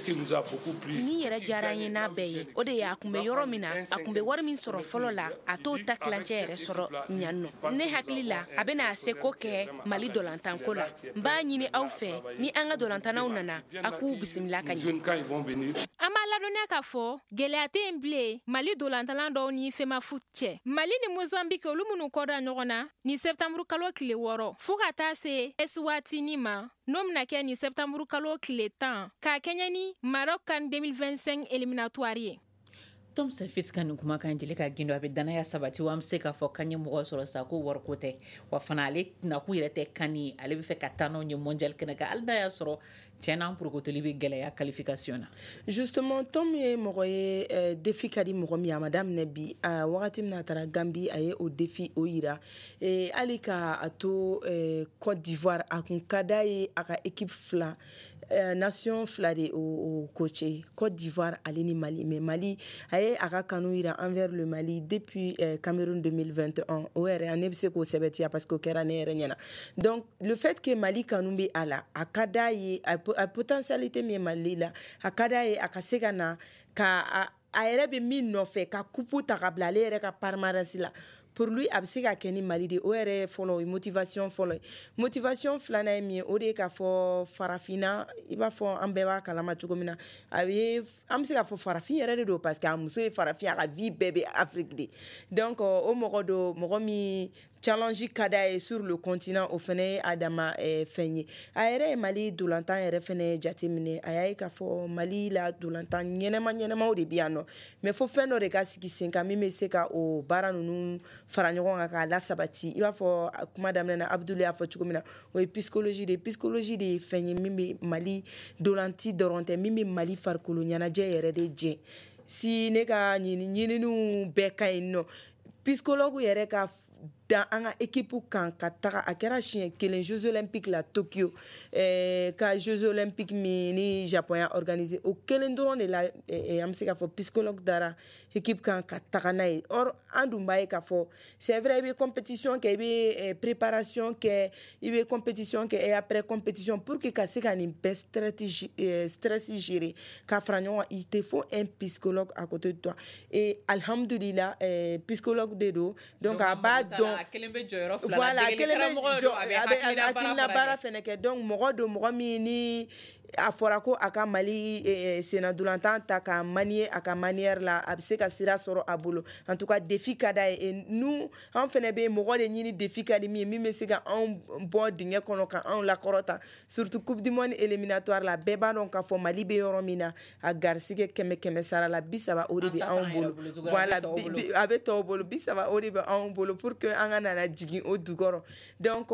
Ni yɛrɛ diyara n ye n'a bɛɛ ye o de ye a kun bɛ yɔrɔ min na a kun bɛ wari min sɔrɔ fɔlɔ la a t'o ta kilancɛ yɛrɛ sɔrɔ ɲan nɔ. Ne hakili la a bɛna a seko kɛ Mali dolantanko la. N b'a ɲini aw fɛ ni an ka dolantanaw nana a k'u bisimila ka ɲɛ. An b'a ladɔnniya k'a fɔ gɛlɛya tɛ yen bilen Mali dolantalan dɔw ni FEMA foot cɛ. Mali ni Mozambique olu minnu kɔda ɲɔgɔn na ni septembre kalo tile wɔɔrɔ fo ka taa se Eswatini ma n'o bɛna kɛ ni septembre kalo tile tan k'a kɛɲɛ ni Maroc CAN deux mille vingt-cinq éliminatoire ye. Tom Senfit ka nin kumakan jeli ka gindo a bɛ danaya sabati wa an bɛ se k'a fɔ kan ye mɔgɔ sɔrɔ sa ko wariko tɛ wa fana ale nakun yɛrɛ tɛ kan ye ale bɛ fɛ ka taa n'o ye mondial kɛnɛ kan hali n'a y'a sɔrɔ tiɲɛna an purukotoli bɛ gɛlɛya qualification na. Justement Tom ye mɔgɔ ye défi ka di mɔgɔ min a ma daminɛ bi a wagati min a taara Gambie a ye o défi o yira hali ka a to Côte d'Ivoire a kun ka d'a ye a ka équipe fila nation fila de o coaché Côte d'Ivoire ale ni Mali mais Mali a ye a ka kanu yira envers le Mali depuis Cameroun deux mille vingt et un o yɛrɛ ne bɛ se k'o sɛbɛtiya parce que o kɛra ne yɛrɛ ɲɛna donc le fait que Mali kanu bɛ a la a ka d'a ye a potentialité min ye Mali la a ka d'a ye a ka se ka na ka a yɛrɛ bɛ min nɔfɛ ka coupe ta ka bila ale yɛrɛ ka palmarès la pour lui a bɛ se ka kɛ ni Mali de o yɛrɛ fɔlɔ motivation fɔlɔ motivation filanan ye min ye o de ye k'a fɔ farafinna i b'a fɔ an bɛɛ b'a kalama cogo min na a bɛ an bɛ se k'a fɔ farafin yɛrɛ de don parce que a muso ye farafin a ka vie bɛɛ bɛ Afrique de donc o mɔgɔ don mɔgɔ min challenge ka d'a ye sur le continent o fana ye a dama fɛn ye a yɛrɛ ye Mali dolantan yɛrɛ fana jateminɛ a y'a ye k'a fɔ Mali la dolantan ɲɛnɛma ɲɛnɛmaw de bɛ yan nɔ mais fo fɛn dɔ de ka sigi sen kan min bɛ se ka o baara ninnu fara ɲɔgɔn kan k'a lasabati i b'a fɔ kuma daminɛ na Abdul y'a fɔ cogo min na o ye psychologie de psychologie de ye fɛn ye min bɛ Mali dolanti dɔrɔn tɛ min bɛ Mali farikolo ɲɛnajɛ yɛrɛ de jɛ si ne ka ɲininiw bɛɛ ka ɲi nɔ psychologue yɛrɛ ka dan an ka équipe kan ka taga a kɛra siɲɛ kelen Jeux olympiques la Tokyo eh, ka Jeux olympiques min ni Japon y'a organisé o kelen dɔrɔn de la eh, an bɛ se k'a fɔ psychologue dara équipe kan ka taga n'a ye or an dun b'a ye k'a fɔ c'est vrai i bɛ compétition kɛ i bɛ eh, préparation kɛ i bɛ compétition kɛ et après compétition pour que ka se ka nin bɛɛ stratégie eh, stress gérer ka fara ɲɔgɔn il te faut un psychologue à côté de toi et alhamdulillah eh, psychologue de do donc a b'a dɔn voilà kelen bɛ jɔ a bɛ hakilina baara fɛnɛ kɛ donc mɔgɔ do mɔgɔ min ni a fɔra ko a ka Mali sennadolantan ta ka manier a ka manière la a bɛ se ka sira sɔrɔ a bolo en tout cas défi ka d'a ye et nous an fɛnɛ bɛ mɔgɔ de ɲini défi ka di min ye min bɛ se ka anw bɔ dingɛ kɔnɔ ka anw lakɔrɔta surtout coupe du monde éliminatoire la bɛɛ b'a dɔn k'a fɔ Mali bɛ yɔrɔ min na a garisɛgɛ kɛmɛ kɛmɛ sara la bi saba o de bɛ anw bolo voilà a bɛ tɔw bolo bi saba o de bɛ anw bolo pour que an ka nana jigin o dugɔrɔ donc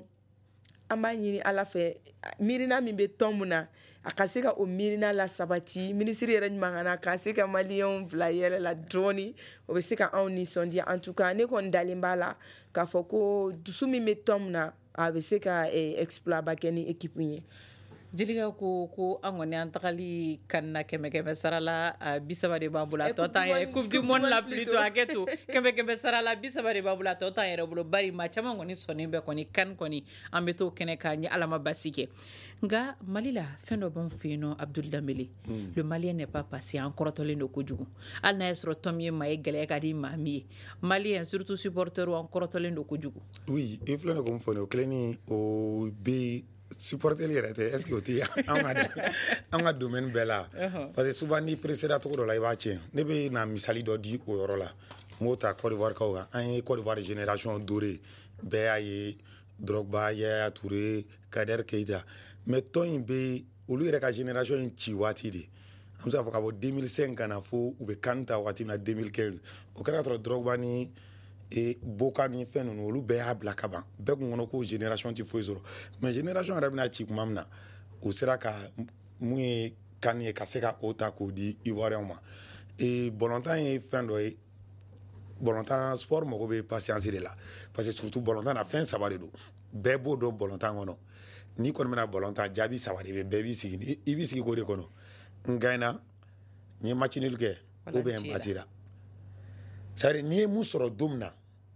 an b'a ɲini ala fɛ miirina min bɛ tɔn mun na a ka se ka o miirina la sabati ministre yɛrɛ ɲuman ka na k'a se ka maliyɛnw bila yɛlɛ la dɔɔni o bɛ se ka anw nisɔndiya en tout cas ne kɔni dalen b'a la k'a fɔ ko dusu min bɛ tɔn mun na a bɛ se ka exploit ba kɛ ni équipe ye Jelika ko ko an kɔni an tagali kanna kɛmɛ kɛmɛ sara la bi saba de b'an bolo a tɔ t'an yɛrɛ coupe du monde la plutôt hakɛ to kɛmɛ kɛmɛ sara la bi saba de b'an bolo a tɔ t'an yɛrɛ bolo bari maa caman kɔni sɔnnen bɛ kɔni kan kɔni an bɛ t'o kɛnɛ kan ɲɛ ala ma basi kɛ nka Mali la fɛn dɔ b'an fɛ yen nɔ Abdul Danbele le malien n'est pas patient an kɔrɔtɔlen don kojugu hali n'a y'a sɔrɔ tɔn min ye maa ye gɛlɛya ka di maa min ye malien surtout supporters an kɔrɔtɔlen don kojugu oui i filɛ nin ko min fɔ nin o kelen ni o bɛ supporter yɛrɛ tɛ est ce que o tɛ an ka an ka domaine bɛɛ la parce que souvent ni précédent cogo dɔ la i b'a tiɲɛ ne bɛ na misali dɔ di o yɔrɔ la n b'o ta Côte d'Ivoire kaw kan an ye Côte d'Ivoire génération dorée bɛɛ y'a ye Drogba Yaya Touré Kader Keita mais tɔn in bɛ olu yɛrɛ ka génération in ci waati de an bɛ se k'a fɔ ka bɔ deux mille cinq ka na fo u bɛ CAN ta waati min na deux mille quinze o kɛra ka sɔrɔ Drogba ni et Boka ni fɛn ninnu olu bɛɛ y'a bila ka ban bɛɛ kun kɔnɔ ko génération ti foyi sɔrɔ mais génération yɛrɛ bɛna ci kuma min na o sera ka mun ye kan ye ka se ka o ta k'o di Ivoirien ma et bɔlɔntan ye fɛn dɔ ye bɔlɔntan sport mago bɛ patience de la parce que surtout bɔlɔntan na fɛn saba de don bɛɛ b'o dɔn bɔlɔntan kɔnɔ n'i kɔni bɛna bɔlɔntan jaabi saba de bɛ bɛɛ b'i sigi i b'i sigi k'o de kɔnɔ n gagnera n ye match nul kɛ ou bien n batira c'est-à-dire n'i ye mun sɔrɔ don min na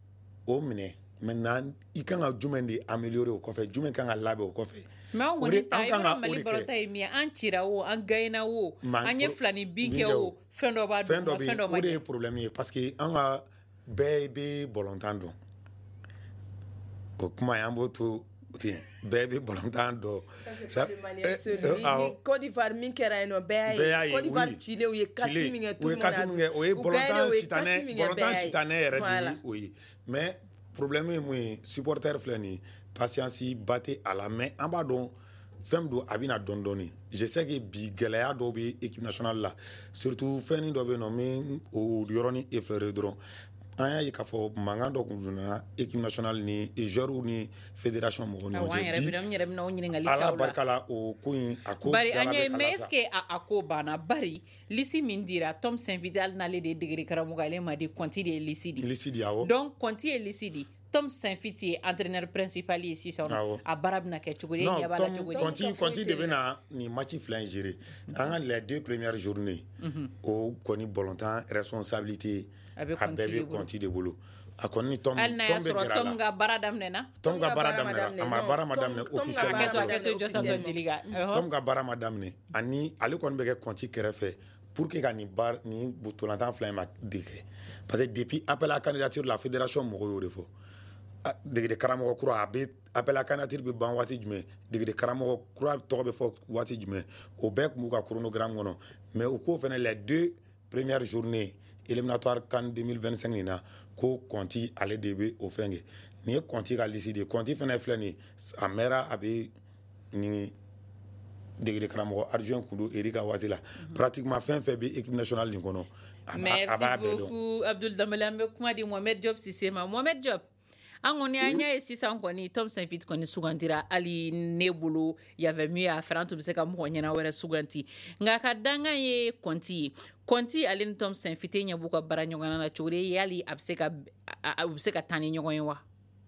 o minɛ maintenant i kan ka jumɛn de améliorer o kɔfɛ jumɛn kan ka labɛn o kɔfɛ mais an kɔni ta i b'a Mali barota ye min ye an cira o an gagnera o an ye filani bin kɛ o fɛn dɔ b'a dɔn fɛn dɔ ma o de ye problème ye parce que an ka bɛɛ bɛ bɔlɔntan dɔn o kuma ye an b'o to ten bɛɛ bɛ bɔlɔntan dɔn ni Côte d'Ivoire min kɛra yen nɔ bɛɛ y'a ye Côte d'Ivoire cilen u ye kasi min kɛ o ye kasi min kɛ o ye bɔlɔntan sitanɛ bɔlɔntan sitanɛ yɛrɛ de ye o ye mais problème ye mun ye supporter filɛ nin ye patience ba tɛ a la mais an b'a dɔn fɛn min don a bɛna dɔɔni dɔɔni je sais que bi gɛlɛya dɔw bɛ équipe nationale la surtout fɛn dɔ bɛ yen nɔ min o yɔrɔnin effleurer dɔrɔn an y'a ye k'a fɔ mankan dɔ tun donna équipe nationale ni joueurs ni fédération mɔgɔw ni ɲɔgɔn cɛ bi ala barika la o ko in a ko bari an ye mais est ce que a ko banna bari lisi min dira Tom Saint-Vidal n'ale de ye degere karamɔgɔ ale ma di Conti de ye lisi di lisi di awɔ donc Conti ye lisi di Tom Saint-Fit ye entraîneur principal ye sisan a baara bɛna kɛ cogo di non Conti Conti de bɛna nin match fila in gérer an ka les deux premières journées o kɔni bɔlɔntan responsabilité a bɛɛ bɛ Conti de bolo a kɔni ni Tom hali n'a y'a sɔrɔ Tom ka baara daminɛna Tom ka baara daminɛna a ma baara ma daminɛ officiellement Tom ka baara ma daminɛ ani ale kɔni bɛ kɛ Conti kɛrɛfɛ pour que ka nin baara nin tolantan fila in ma de kɛ parce que depuis appel à candidature la fédération mɔgɔw y'o de fɔ degede karamɔgɔ kura a bɛ appel à candidature bɛ ban waati jumɛn degede karamɔgɔ kura tɔgɔ bɛ fɔ waati jumɛn o bɛɛ tun b'u ka chronogramme kɔnɔ mais u ko fana les deux premières journées éliminatoire CAN deux mille vingt-cinq nin na ko Conti ale de bɛ o fɛn kɛ nin ye Conti ka liste de ye Conti fana filɛ nin a mɛnna a bɛ nin degere karamɔgɔ adjoint kun do Erika waati la pratiquement fɛn fɛn bɛ équipe nationale nin kɔnɔ a b'a bɛɛ dɔn. Merci beaucoup Abdul Dambele, an bɛ kuma di Mohamed Diop Cissé ma. Mohamed Diop, an kɔni an y'a ye sisan kɔni Tom Saintfiet kɔni sugantira, hali ne bolo y avait mieux à faire, an tun bɛ se ka mɔgɔ ɲɛna wɛrɛ suganti, nka a ka dangan ye Conte ye. Conte ale ni Tom Saintfiet ɲɛ b'u ka baara ɲɔgɔnna na cogo di, hali a bɛ se ka a bɛ se ka taa ni ɲɔgɔn ye wa?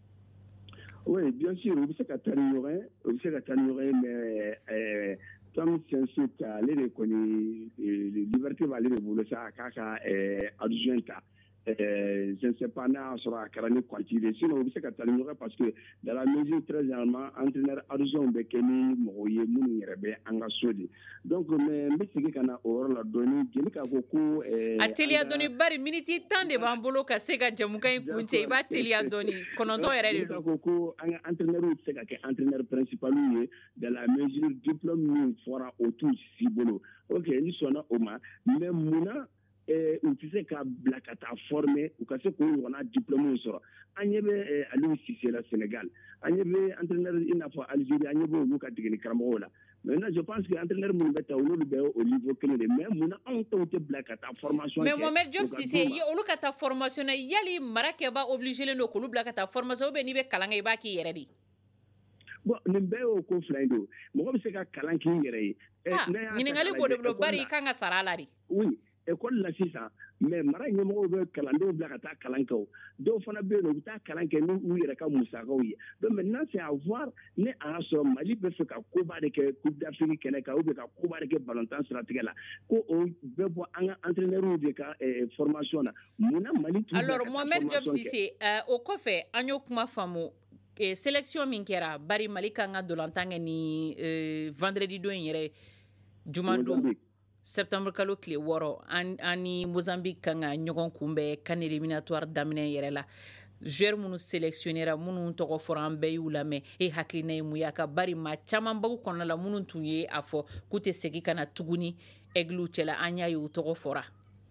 Oui, bien sûr, u bɛ se ka taa ni ɲɔgɔn ye, u bɛ se ka taa ni ɲɔgɔn ye, mais euh, Tom Saintfiet ale de kɔni liberté b'ale de bolo sa a k'a ka adjoint ta. Euh, je ne sais pas n'a sɔrɔ a kɛra ni Conte de, sinon u bɛ se ka taa ni ɲɔgɔn parce que dans la mesure très généralement entraîneur adjoint bɛ kɛ ni mɔgɔ ye minnu yɛrɛ bɛ an ka so de. Donc mais n bɛ segin ka na o yɔrɔ la dɔɔni jeli k'a fɔ ko a teliya dɔɔni bari miniti tan de b'an bolo ka se ka jamukan in kuncɛ, i b'a teliya dɔɔni, kɔnɔntɔn yɛrɛ de don. K'a fɔ ko an ka entraîneur tɛ se ka kɛ entraîneur principal ye dans la mesure diplôme min fɔra o t'u si bolo. Ok, ni sɔnna o ma, mais munna u tɛ se ka bila ka taa former u ka se k'o ɲɔgɔnna diplôme sɔrɔ. An ɲɛ bɛ Aliou Cissé la Sénégal, an ɲɛ bɛ entraîneur i n'a fɔ Algérie, an ɲɛ bɛ olu ka degeli karamɔgɔw la. Maintenant je pense que entraîneur minnu bɛ taa olu bɛ au niveau kelen de, mais munna anw tɔw tɛ bila ka taa formation kɛ. Mais Mohamed Diop Cissé, olu ka taa formation na, yali mara kɛba obligé len don k'olu bila ka taa formation ou bien n'i bɛ kalan kɛ i b'a k'i yɛrɛ de? Bon, nin bɛɛ y'o ko fila in don. Mɔgɔ bɛ se ka kalan k'i yɛrɛ ye. Ɲininkali b'o de bolo bari i kan ka sara a la de. Oui. École la sisan, mais mara ɲɛmɔgɔw bɛ kalandenw bila ka taa kalan kɛ o, dɔw fana bɛ yen u bɛ taa kalan kɛ n'u yɛrɛ ka musakaw ye. Donc maintenant c'est à voir ni a y'a sɔrɔ Mali bɛ fɛ ka koba de kɛ Coupe d'Afrique kɛnɛ kan ou bien ka koba de kɛ ballontan siratigɛ la, ko o bɛ bɔ an ka entraîneurs de ka formation na. Munna Mali tun Alors Mohamed Diop Cissé, o kɔfɛ an y'o kuma faamu. Sélection min kɛra bari Mali kan ka dolantan kɛ ni vendredi don in yɛrɛ juma don. Septembre kalo tile wɔɔrɔ an ni Mozambique kan ka ɲɔgɔn kunbɛn CAN éliminatoire daminɛ yɛrɛ la. Joueur minnu sélectionnera minnu tɔgɔ fɔra an bɛɛ y'u lamɛn, e hakilina ye mun ye a ka bari maa caman baw kɔnɔna la minnu tun ye a fɔ k'u tɛ segin ka na tuguni Aigle cɛla, an y'a ye u tɔgɔ fɔra.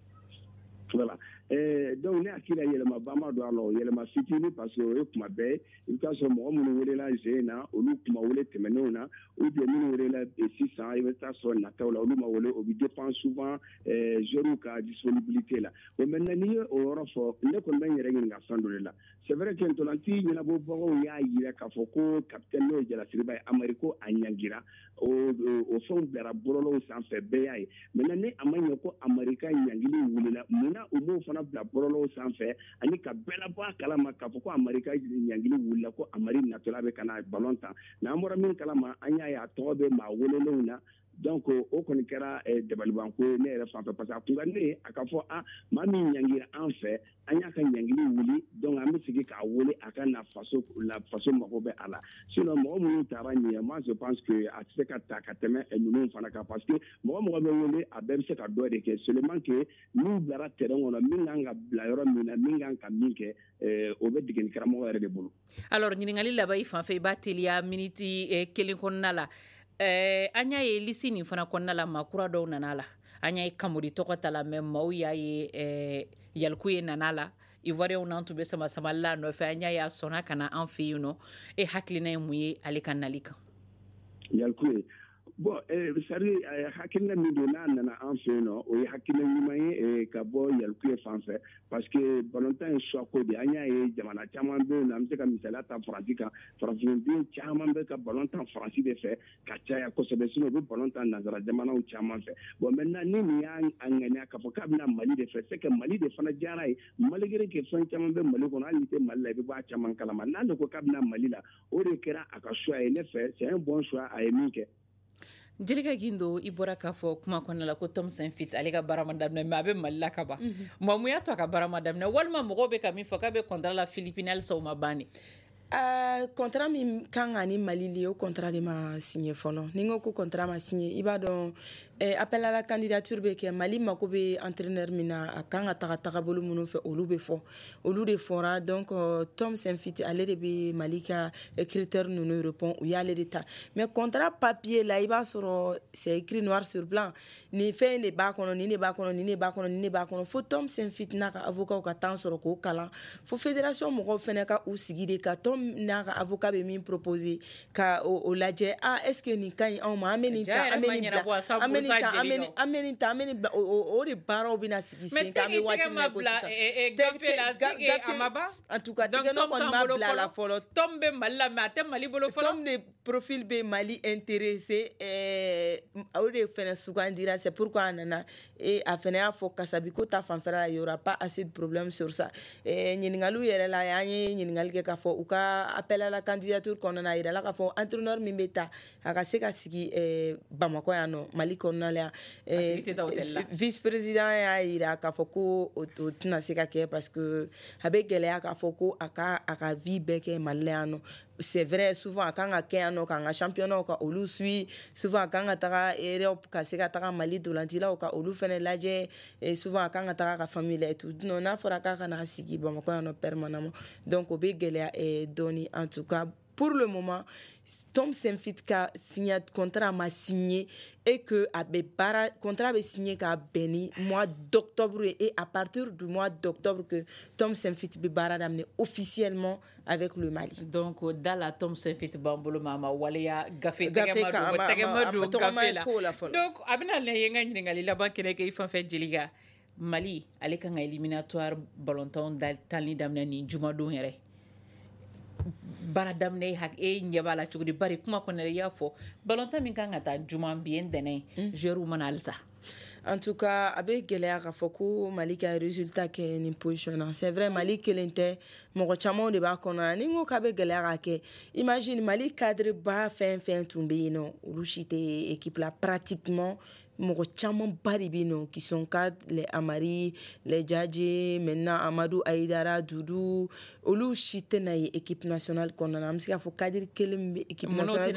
Voilà. Euh, donc ne hakili la yɛlɛma ba ma don a la o yɛlɛma fitinin parce que o ye kuma bɛɛ i bɛ taa sɔrɔ mɔgɔ minnu welela G na olu kuma wele tɛmɛnenw na ou bien minnu welela sisan i bɛ taa sɔrɔ nataw la olu ma wele o bɛ dépend souvent joueurs ka disponibilité la. Bon maintenant n'i ye o yɔrɔ fɔ ne kɔni bɛ n yɛrɛ ɲininka fɛn dɔ de la. C'est vrai que ntolanci ɲɛnabɔbagaw y'a yira k'a fɔ ko capitaine n'o ye Jalasiriba ye Amari ko a ɲangira o o fɛnw bilara bɔlɔlɔw sanfɛ bɛɛ y'a ye. Maintenant ni a ma ɲɛ ko Amari ka ɲangili wulila munna u m'o fana bila bɔlɔlɔw sanfɛ ani ka bɛɛ labɔ a kalama k'a fɔ ko Amari ka ɲangili wulila ko Amari natɔla bɛ ka na ballon tan. N'an bɔra min kalama an y'a ye a tɔgɔ bɛ maa welelenw na. Donc o kɔni kɛra dabalibanko ye ne yɛrɛ fan fɛ parce que a kun ka ne ye a ka fɔ a maa min ɲangira an fɛ an y'a ka ɲangili wuli donc an bɛ segin k'a wele a ka na faso la faso mago bɛ a la sinon mɔgɔ minnu taara ɲɛ moi je pense que a tɛ se ka ta ka tɛmɛ ninnu fana kan parce que mɔgɔ mɔgɔ bɛ wele a bɛɛ bɛ se ka dɔ de kɛ seulement que n'u bilara terrain kɔnɔ min kan ka bila yɔrɔ min na min kan ka min kɛ o bɛ degeli karamɔgɔ yɛrɛ de bolo. Alors ɲininkali laban i fan fɛ i b'a teliya miniti kelen kɔnɔna la. Eh, an y'a ye lisi nin fana kɔnɔna la maa kura dɔw nana la an y'a ye Kamori tɔgɔ ta la mais maaw y'a ye eh, Yalku ye nana la Ivoirien n'an tun bɛ sama samali la nɔfɛ an y'a ye a sɔnna ka na an fɛ yen nɔ e hakilina ye mun ye ale ka nali kan. Yalku ye bon sari hakilina min don n'a nana an fɛ yen nɔ o ye hakilina ɲuman ye ka bɔ Yalku ye fan fɛ parce que ballontan ye choix ko de an y'a ye jamana caman bɛ yen nɔ an bɛ se ka misaliya ta Faransi kan farafinden caman bɛ ka ballontan Faransi de fɛ ka caya kosɛbɛ sinon u bɛ ballontan nanzara jamanaw caman fɛ bon maintenant ni nin y'a ŋaniya k'a fɔ k'a bɛna Mali de fɛ c'est que Mali de fana diyara ye malgré que fɛn caman bɛ Mali kɔnɔ hali ni tɛ Mali la i bɛ bɔ a caman kalama n'ale ko k'a bɛna Mali la o de kɛra a ka choix ye ne fɛ c'est un bon choix a ye min kɛ. Jelika Gindo i bɔra k'a fɔ kuma kɔnɔna la ko Tom Saintfiet ale ka baara ma daminɛ mais a bɛ Mali la ka ban mun y'a to a ka baara ma daminɛ walima mɔgɔw bɛ ka min fɔ k'a bɛ contrat la Philippines halisa o ma ban de. Uh, contrat min kan ka ni Mali le o contrat de ma signé fɔlɔ ni n ko ko contrat ma signé i b'a dɔn eh, appel à la candidature be ke Mali mako be entraîneur mina a kan ka taga taga bolo minnu fɛ olu be fɔ olu de fɔra donc uh, Tom Saintfiet ale de be Mali ka critère ninnu répond u y'ale de ta mais contrat papier la i b'a sɔrɔ c'est écrit noir sur blanc ni fɛn de b'a kɔnɔ ni ne b'a kɔnɔ ni ne b'a kɔnɔ ni ne b'a kɔnɔ fo Tom Saintfiet n'a ka avocat ka temps sɔrɔ k'o kalan fo fédération mɔgɔw fɛnɛ ka u sigi de ka Tom n'a ka avocat be min proposer ka o, o lajɛ ah est-ce que nin kaɲi anw ma an bɛ nin ta an bɛ nin bila an bɛ nin ta an bɛ nin an bɛ nin ta an bɛ nin bila o de baaraw bɛna sigi sen kan an bɛ waati min na ko sisan gafe la sigi a ma ban en tout cas tɛgɛ nɔ kɔni ma bila a la fɔlɔ Tom bɛ Mali la mais a tɛ Mali bolo fɔlɔ Tom de profil bɛ Mali intéressé o de fɛnɛ sugandira c'est pourquoi a nana et a fɛnɛ y'a fɔ kasabi ko ta fanfɛla la il y aura pas assez de problème sur ça ɲininkaliw yɛrɛ la an ye ɲininkali kɛ k'a fɔ u ka appel à la candidature kɔnɔna na yirala k'a fɔ entraîneur min bɛ ta a ka se ka sigi Bamako yan nɔ Mali kɔnɔna la yan vice président y'a yira k'a fɔ ko o tɛna se ka kɛ parce que a bɛ gɛlɛya k'a fɔ ko a ka a ka vie bɛɛ kɛ Mali la yan nɔ c'est vrai souvent a kan ka kɛ yan nɔ k'an ka championnat ka olu suit souvent a kan ka taga Europe ka se ka taga Mali dolantilaw ka olu fɛnɛ lajɛ souvent a kan ka taga ka famille la et tout non n'a fɔra k'a kana sigi Bamako yan nɔ permanemment donc o bɛ gɛlɛya dɔɔni en tout cas pour le moment Tom Saintfiet ka signé contrat ma signé et que a be bara contrat be signé ka beni mois d'octobre et à partir du mois d'octobre que Tom Saintfiet be bara d'amener officiellement avec le Mali. Donc dans la Tom Saintfiet bambolo mama waleya gafe tegema do gafe la. Donc abina le yenga ngali la bankere ke ifan fait jeliga Mali ale kan éliminatoire ballon dal tali d'amener ni juma do yere. Bara damne hak e nyaba la chugudi bari kuma ko ne ya fo balonta min kan ata juma bien dene jeru manalsa en tout cas avec gɛlɛya ka fɔ ko Mali ka résultat kɛ ni position na c'est vrai Mali kelen tɛ mɔgɔ caman de b'a kɔnɔ ni ko k'a bɛ gɛlɛya ka kɛ imagine Mali cadre ba fɛn fɛn tun bɛ yen nɔ olu si tɛ équipe la pratiquement mɔgɔ caman ba de bɛ yen nɔ qui sont cadres les Amari les Djadji maintenant Amadou Aïdara Doudou olu si tɛ na ye équipe nationale kɔnɔna na an bɛ se k'a fɔ cadre kelen bɛ équipe nationale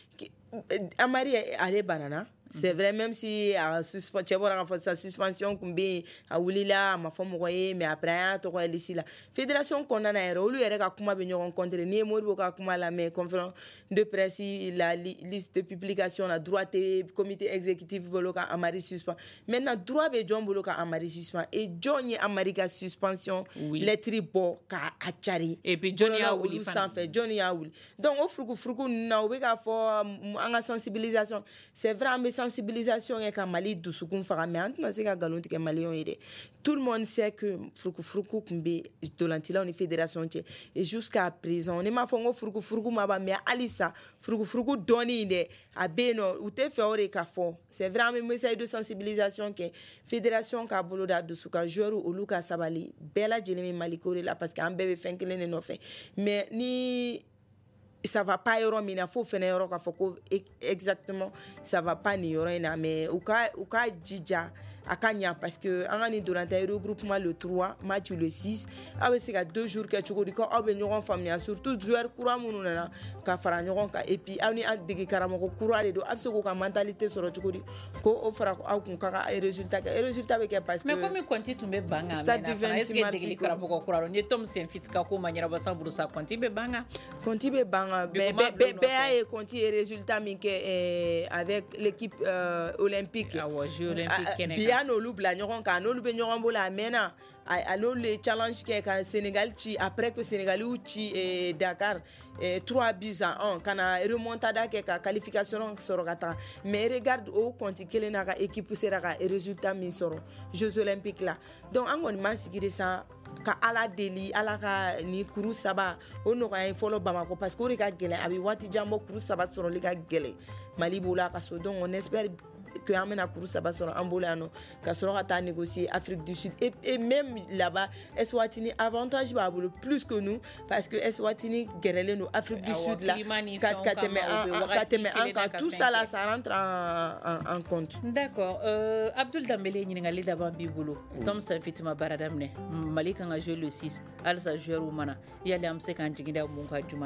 kɔnɔ Amari ale banana c'est vrai même si a suspension cɛ bɔra k'a fɔ sa suspension kun bɛ yen a wulila a ma fɔ mɔgɔ ye mais après an y'a tɔgɔ ye liste la fédération kɔnɔna na yɛrɛ olu yɛrɛ ka kuma bɛ ɲɔgɔn contre ni ye Modibo ka kuma lamɛn conférence de presse la liste de publication la droit tɛ comité exécutif bolo ka Amari suspend maintenant droit bɛ jɔn bolo ka Amari suspend et jɔn ye Amari ka suspension lettre bɔ ka a cari et puis jɔn y'a wuli fana sanfɛ jɔn y'a wuli donc o furukufuruku ninnu na u bɛ k'a fɔ an ka sensibilisation c'est vrai an bɛ sensibilisation est ka Mali dusukun faga mais an tɛna se ka galon tigɛ maliyɛnw ye dɛ tout le monde sait que furukufuruku kun bɛ dolantilaw ni fédération cɛ et jusqu'à présent ne m'a fɔ n ko furukufuruku ma ban mais halisa furukufuruku dɔɔni dɛ a bɛ yen nɔ u tɛ fɛ o de ka fɔ c'est vrai an bɛ message de sensibilisation kɛ fédération k'a bolo da dusu kan joueurs olu ka sabali bɛɛ lajɛlen bɛ Mali ko de la parce que an bɛɛ bɛ fɛn kelen de nɔfɛ mais ni ça va pas yɔrɔ min na fo fɛnɛ yɔrɔ k'a fɔ ko exactement ça va pas ni yɔrɔ in na mais u ka u ka jija a ka ɲa parce que an ka ni dolanta regroupement le trois match le six aw bɛ se ka deux jours kɛ cogo di ko aw bɛ ɲɔgɔn faamuya surtout joueur kura minnu nana ka fara ɲɔgɔn kan et puis aw ni an dege karamɔgɔ kura de don a bɛ se k'u ka mentalité sɔrɔ cogo di ko o fara aw kun ka ka résultat kɛ résultat bɛ kɛ parce que mais comme Conti tun bɛ ban ka mɛn na fana est-ce que degeli karamɔgɔ kura don ni Tom Saintfiet ka ko ma ɲɛnabɔ saburu sa Conti bɛ ban ka Conti bɛ ban ka mais bɛɛ y'a ye Conti ye résultat min kɛ avec l'équipe olympique awɔ jeux olympiques kɛnɛ kan bi an n'olu bila ɲɔgɔn kan n'olu bɛ ɲɔgɔn bolo a mɛnna a n'olu le challenge kɛ ka Sénégal ci après que Sénégal y'u ci Dakar trois buts à un ka na remontada kɛ ka qualification sɔrɔ ka taga mais regarde o Conti kelen n'a ka équipe sera ka résultat min sɔrɔ jeux olympiques la donc an kɔni m'an sigi de sa ka ala deli ala ka ni kuru saba o nɔgɔya ye fɔlɔ Bamako parce que o de ka gɛlɛn a bɛ waati jan bɔ kuru saba sɔrɔli ka gɛlɛn Mali b'o la ka so donc on espère que an bɛna kuru saba sɔrɔ an bolo yan nɔ ka sɔrɔ ka taa négocier Afrique du Sud et, et même là-bas Eswatini avantage b'a bolo plus que nous parce que Eswatini gɛrɛlen don Afrique du Sud la ka ka tɛmɛ an ka tɛmɛ an kan tout ça là ça rentre en, en, en compte. D'accord euh, Abdoul Dambélé ɲininkali laban b'i bolo Tom Saintfiet ma baara daminɛ Mali kan ka jouer le six halisa joueur mana yali an bɛ se k'an jigin da mun ka juma la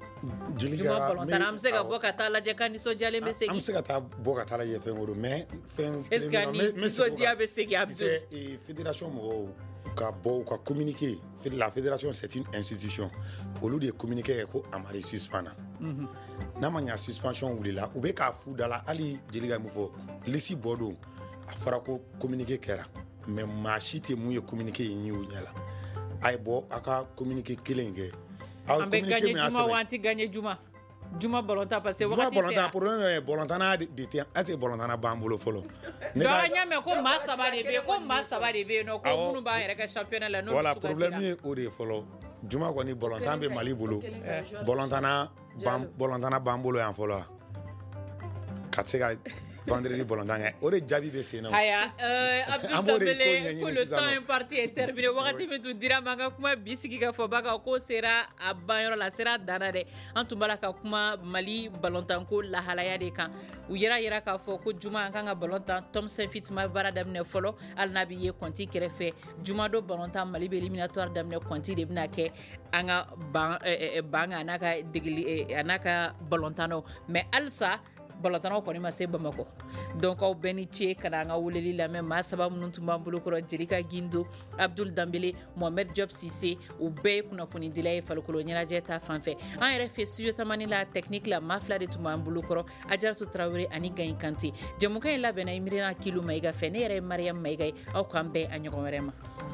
juma balontan am se ka bɔ ka taa lajɛ ka nisɔndiyalen bɛ segin am se ka taa bɔ ka taa lajɛ fɛn o don mais fɛn est-ce que ni nisɔndiya bɛ segin Abdou c'est fédération mɔgɔw ka bɔ ka communiquer la fédération c'est une institution olu de communiquer ko amari suspend n'a ma ɲa suspension wulila u bɛ k'a fu da la hali jeli ka mun fɔ lisi bɔ don a fɔra ko communiquer kɛra mais maa si tɛ mun ye communiquer in ye o ɲɛ la a ye bɔ a ka communiquer kelen kɛ an bɛ gagner juma wa an tɛ gagner juma juma balontan parce que wagati sera balontan problème ye balontan de tɛ est-ce que balontan b'an bolo fɔlɔ ne ka ɲa mɛn ko maa saba de bɛ yen ko maa saba de bɛ yen nɔ ko minnu b'an yɛrɛ ka championnat la n'olu voilà problème ye o de ye fɔlɔ juma kɔni balontan bɛ Mali bolo balontan balontan b'an bolo yan fɔlɔ ka se ka vendredi balontan kɛ o de jaabi bɛ sen na aya Abdou Dambele ko le temps imparti est terminé wagati min tun dira ma an ka kuma bi sigi ka fɔ ba kan ko sera a banyɔrɔ la sera danna dɛ an tun b'a la ka kuma Mali balontanko lahalaya de kan u yɛrɛ yɛrɛ k'a fɔ ko juma an kan ka balontan Tom Saint-Fit ma baara daminɛ fɔlɔ hali n'a bɛ ye Conti kɛrɛfɛ juma do balontan Mali bɛ éliminatoire daminɛ Conti de bɛna kɛ an ka ban ban a n'a ka degeli a n'a ka balontannaw mais halisa balontannaw kɔni ma se Bamako donc aw bɛɛ ni ce ka na an ka weleli lamɛn maa saba minnu tun b'an bolo kɔrɔ Jerika Gindo Abdul Dambele Mohamed Job Sise u bɛɛ ye kunnafoni dila ye farikolo ɲɛnajɛ ta fanfɛ an yɛrɛ fɛ studio tamani la technique la maa fila de tun b'an bolo kɔrɔ Ajaratu Traoré ani Gayin Kante jamukan in labɛnna Imirina Kilu Mayiga fɛ ne yɛrɛ ye Mariam Mayiga ye aw k'an bɛɛ a ɲɔgɔn wɛrɛ ma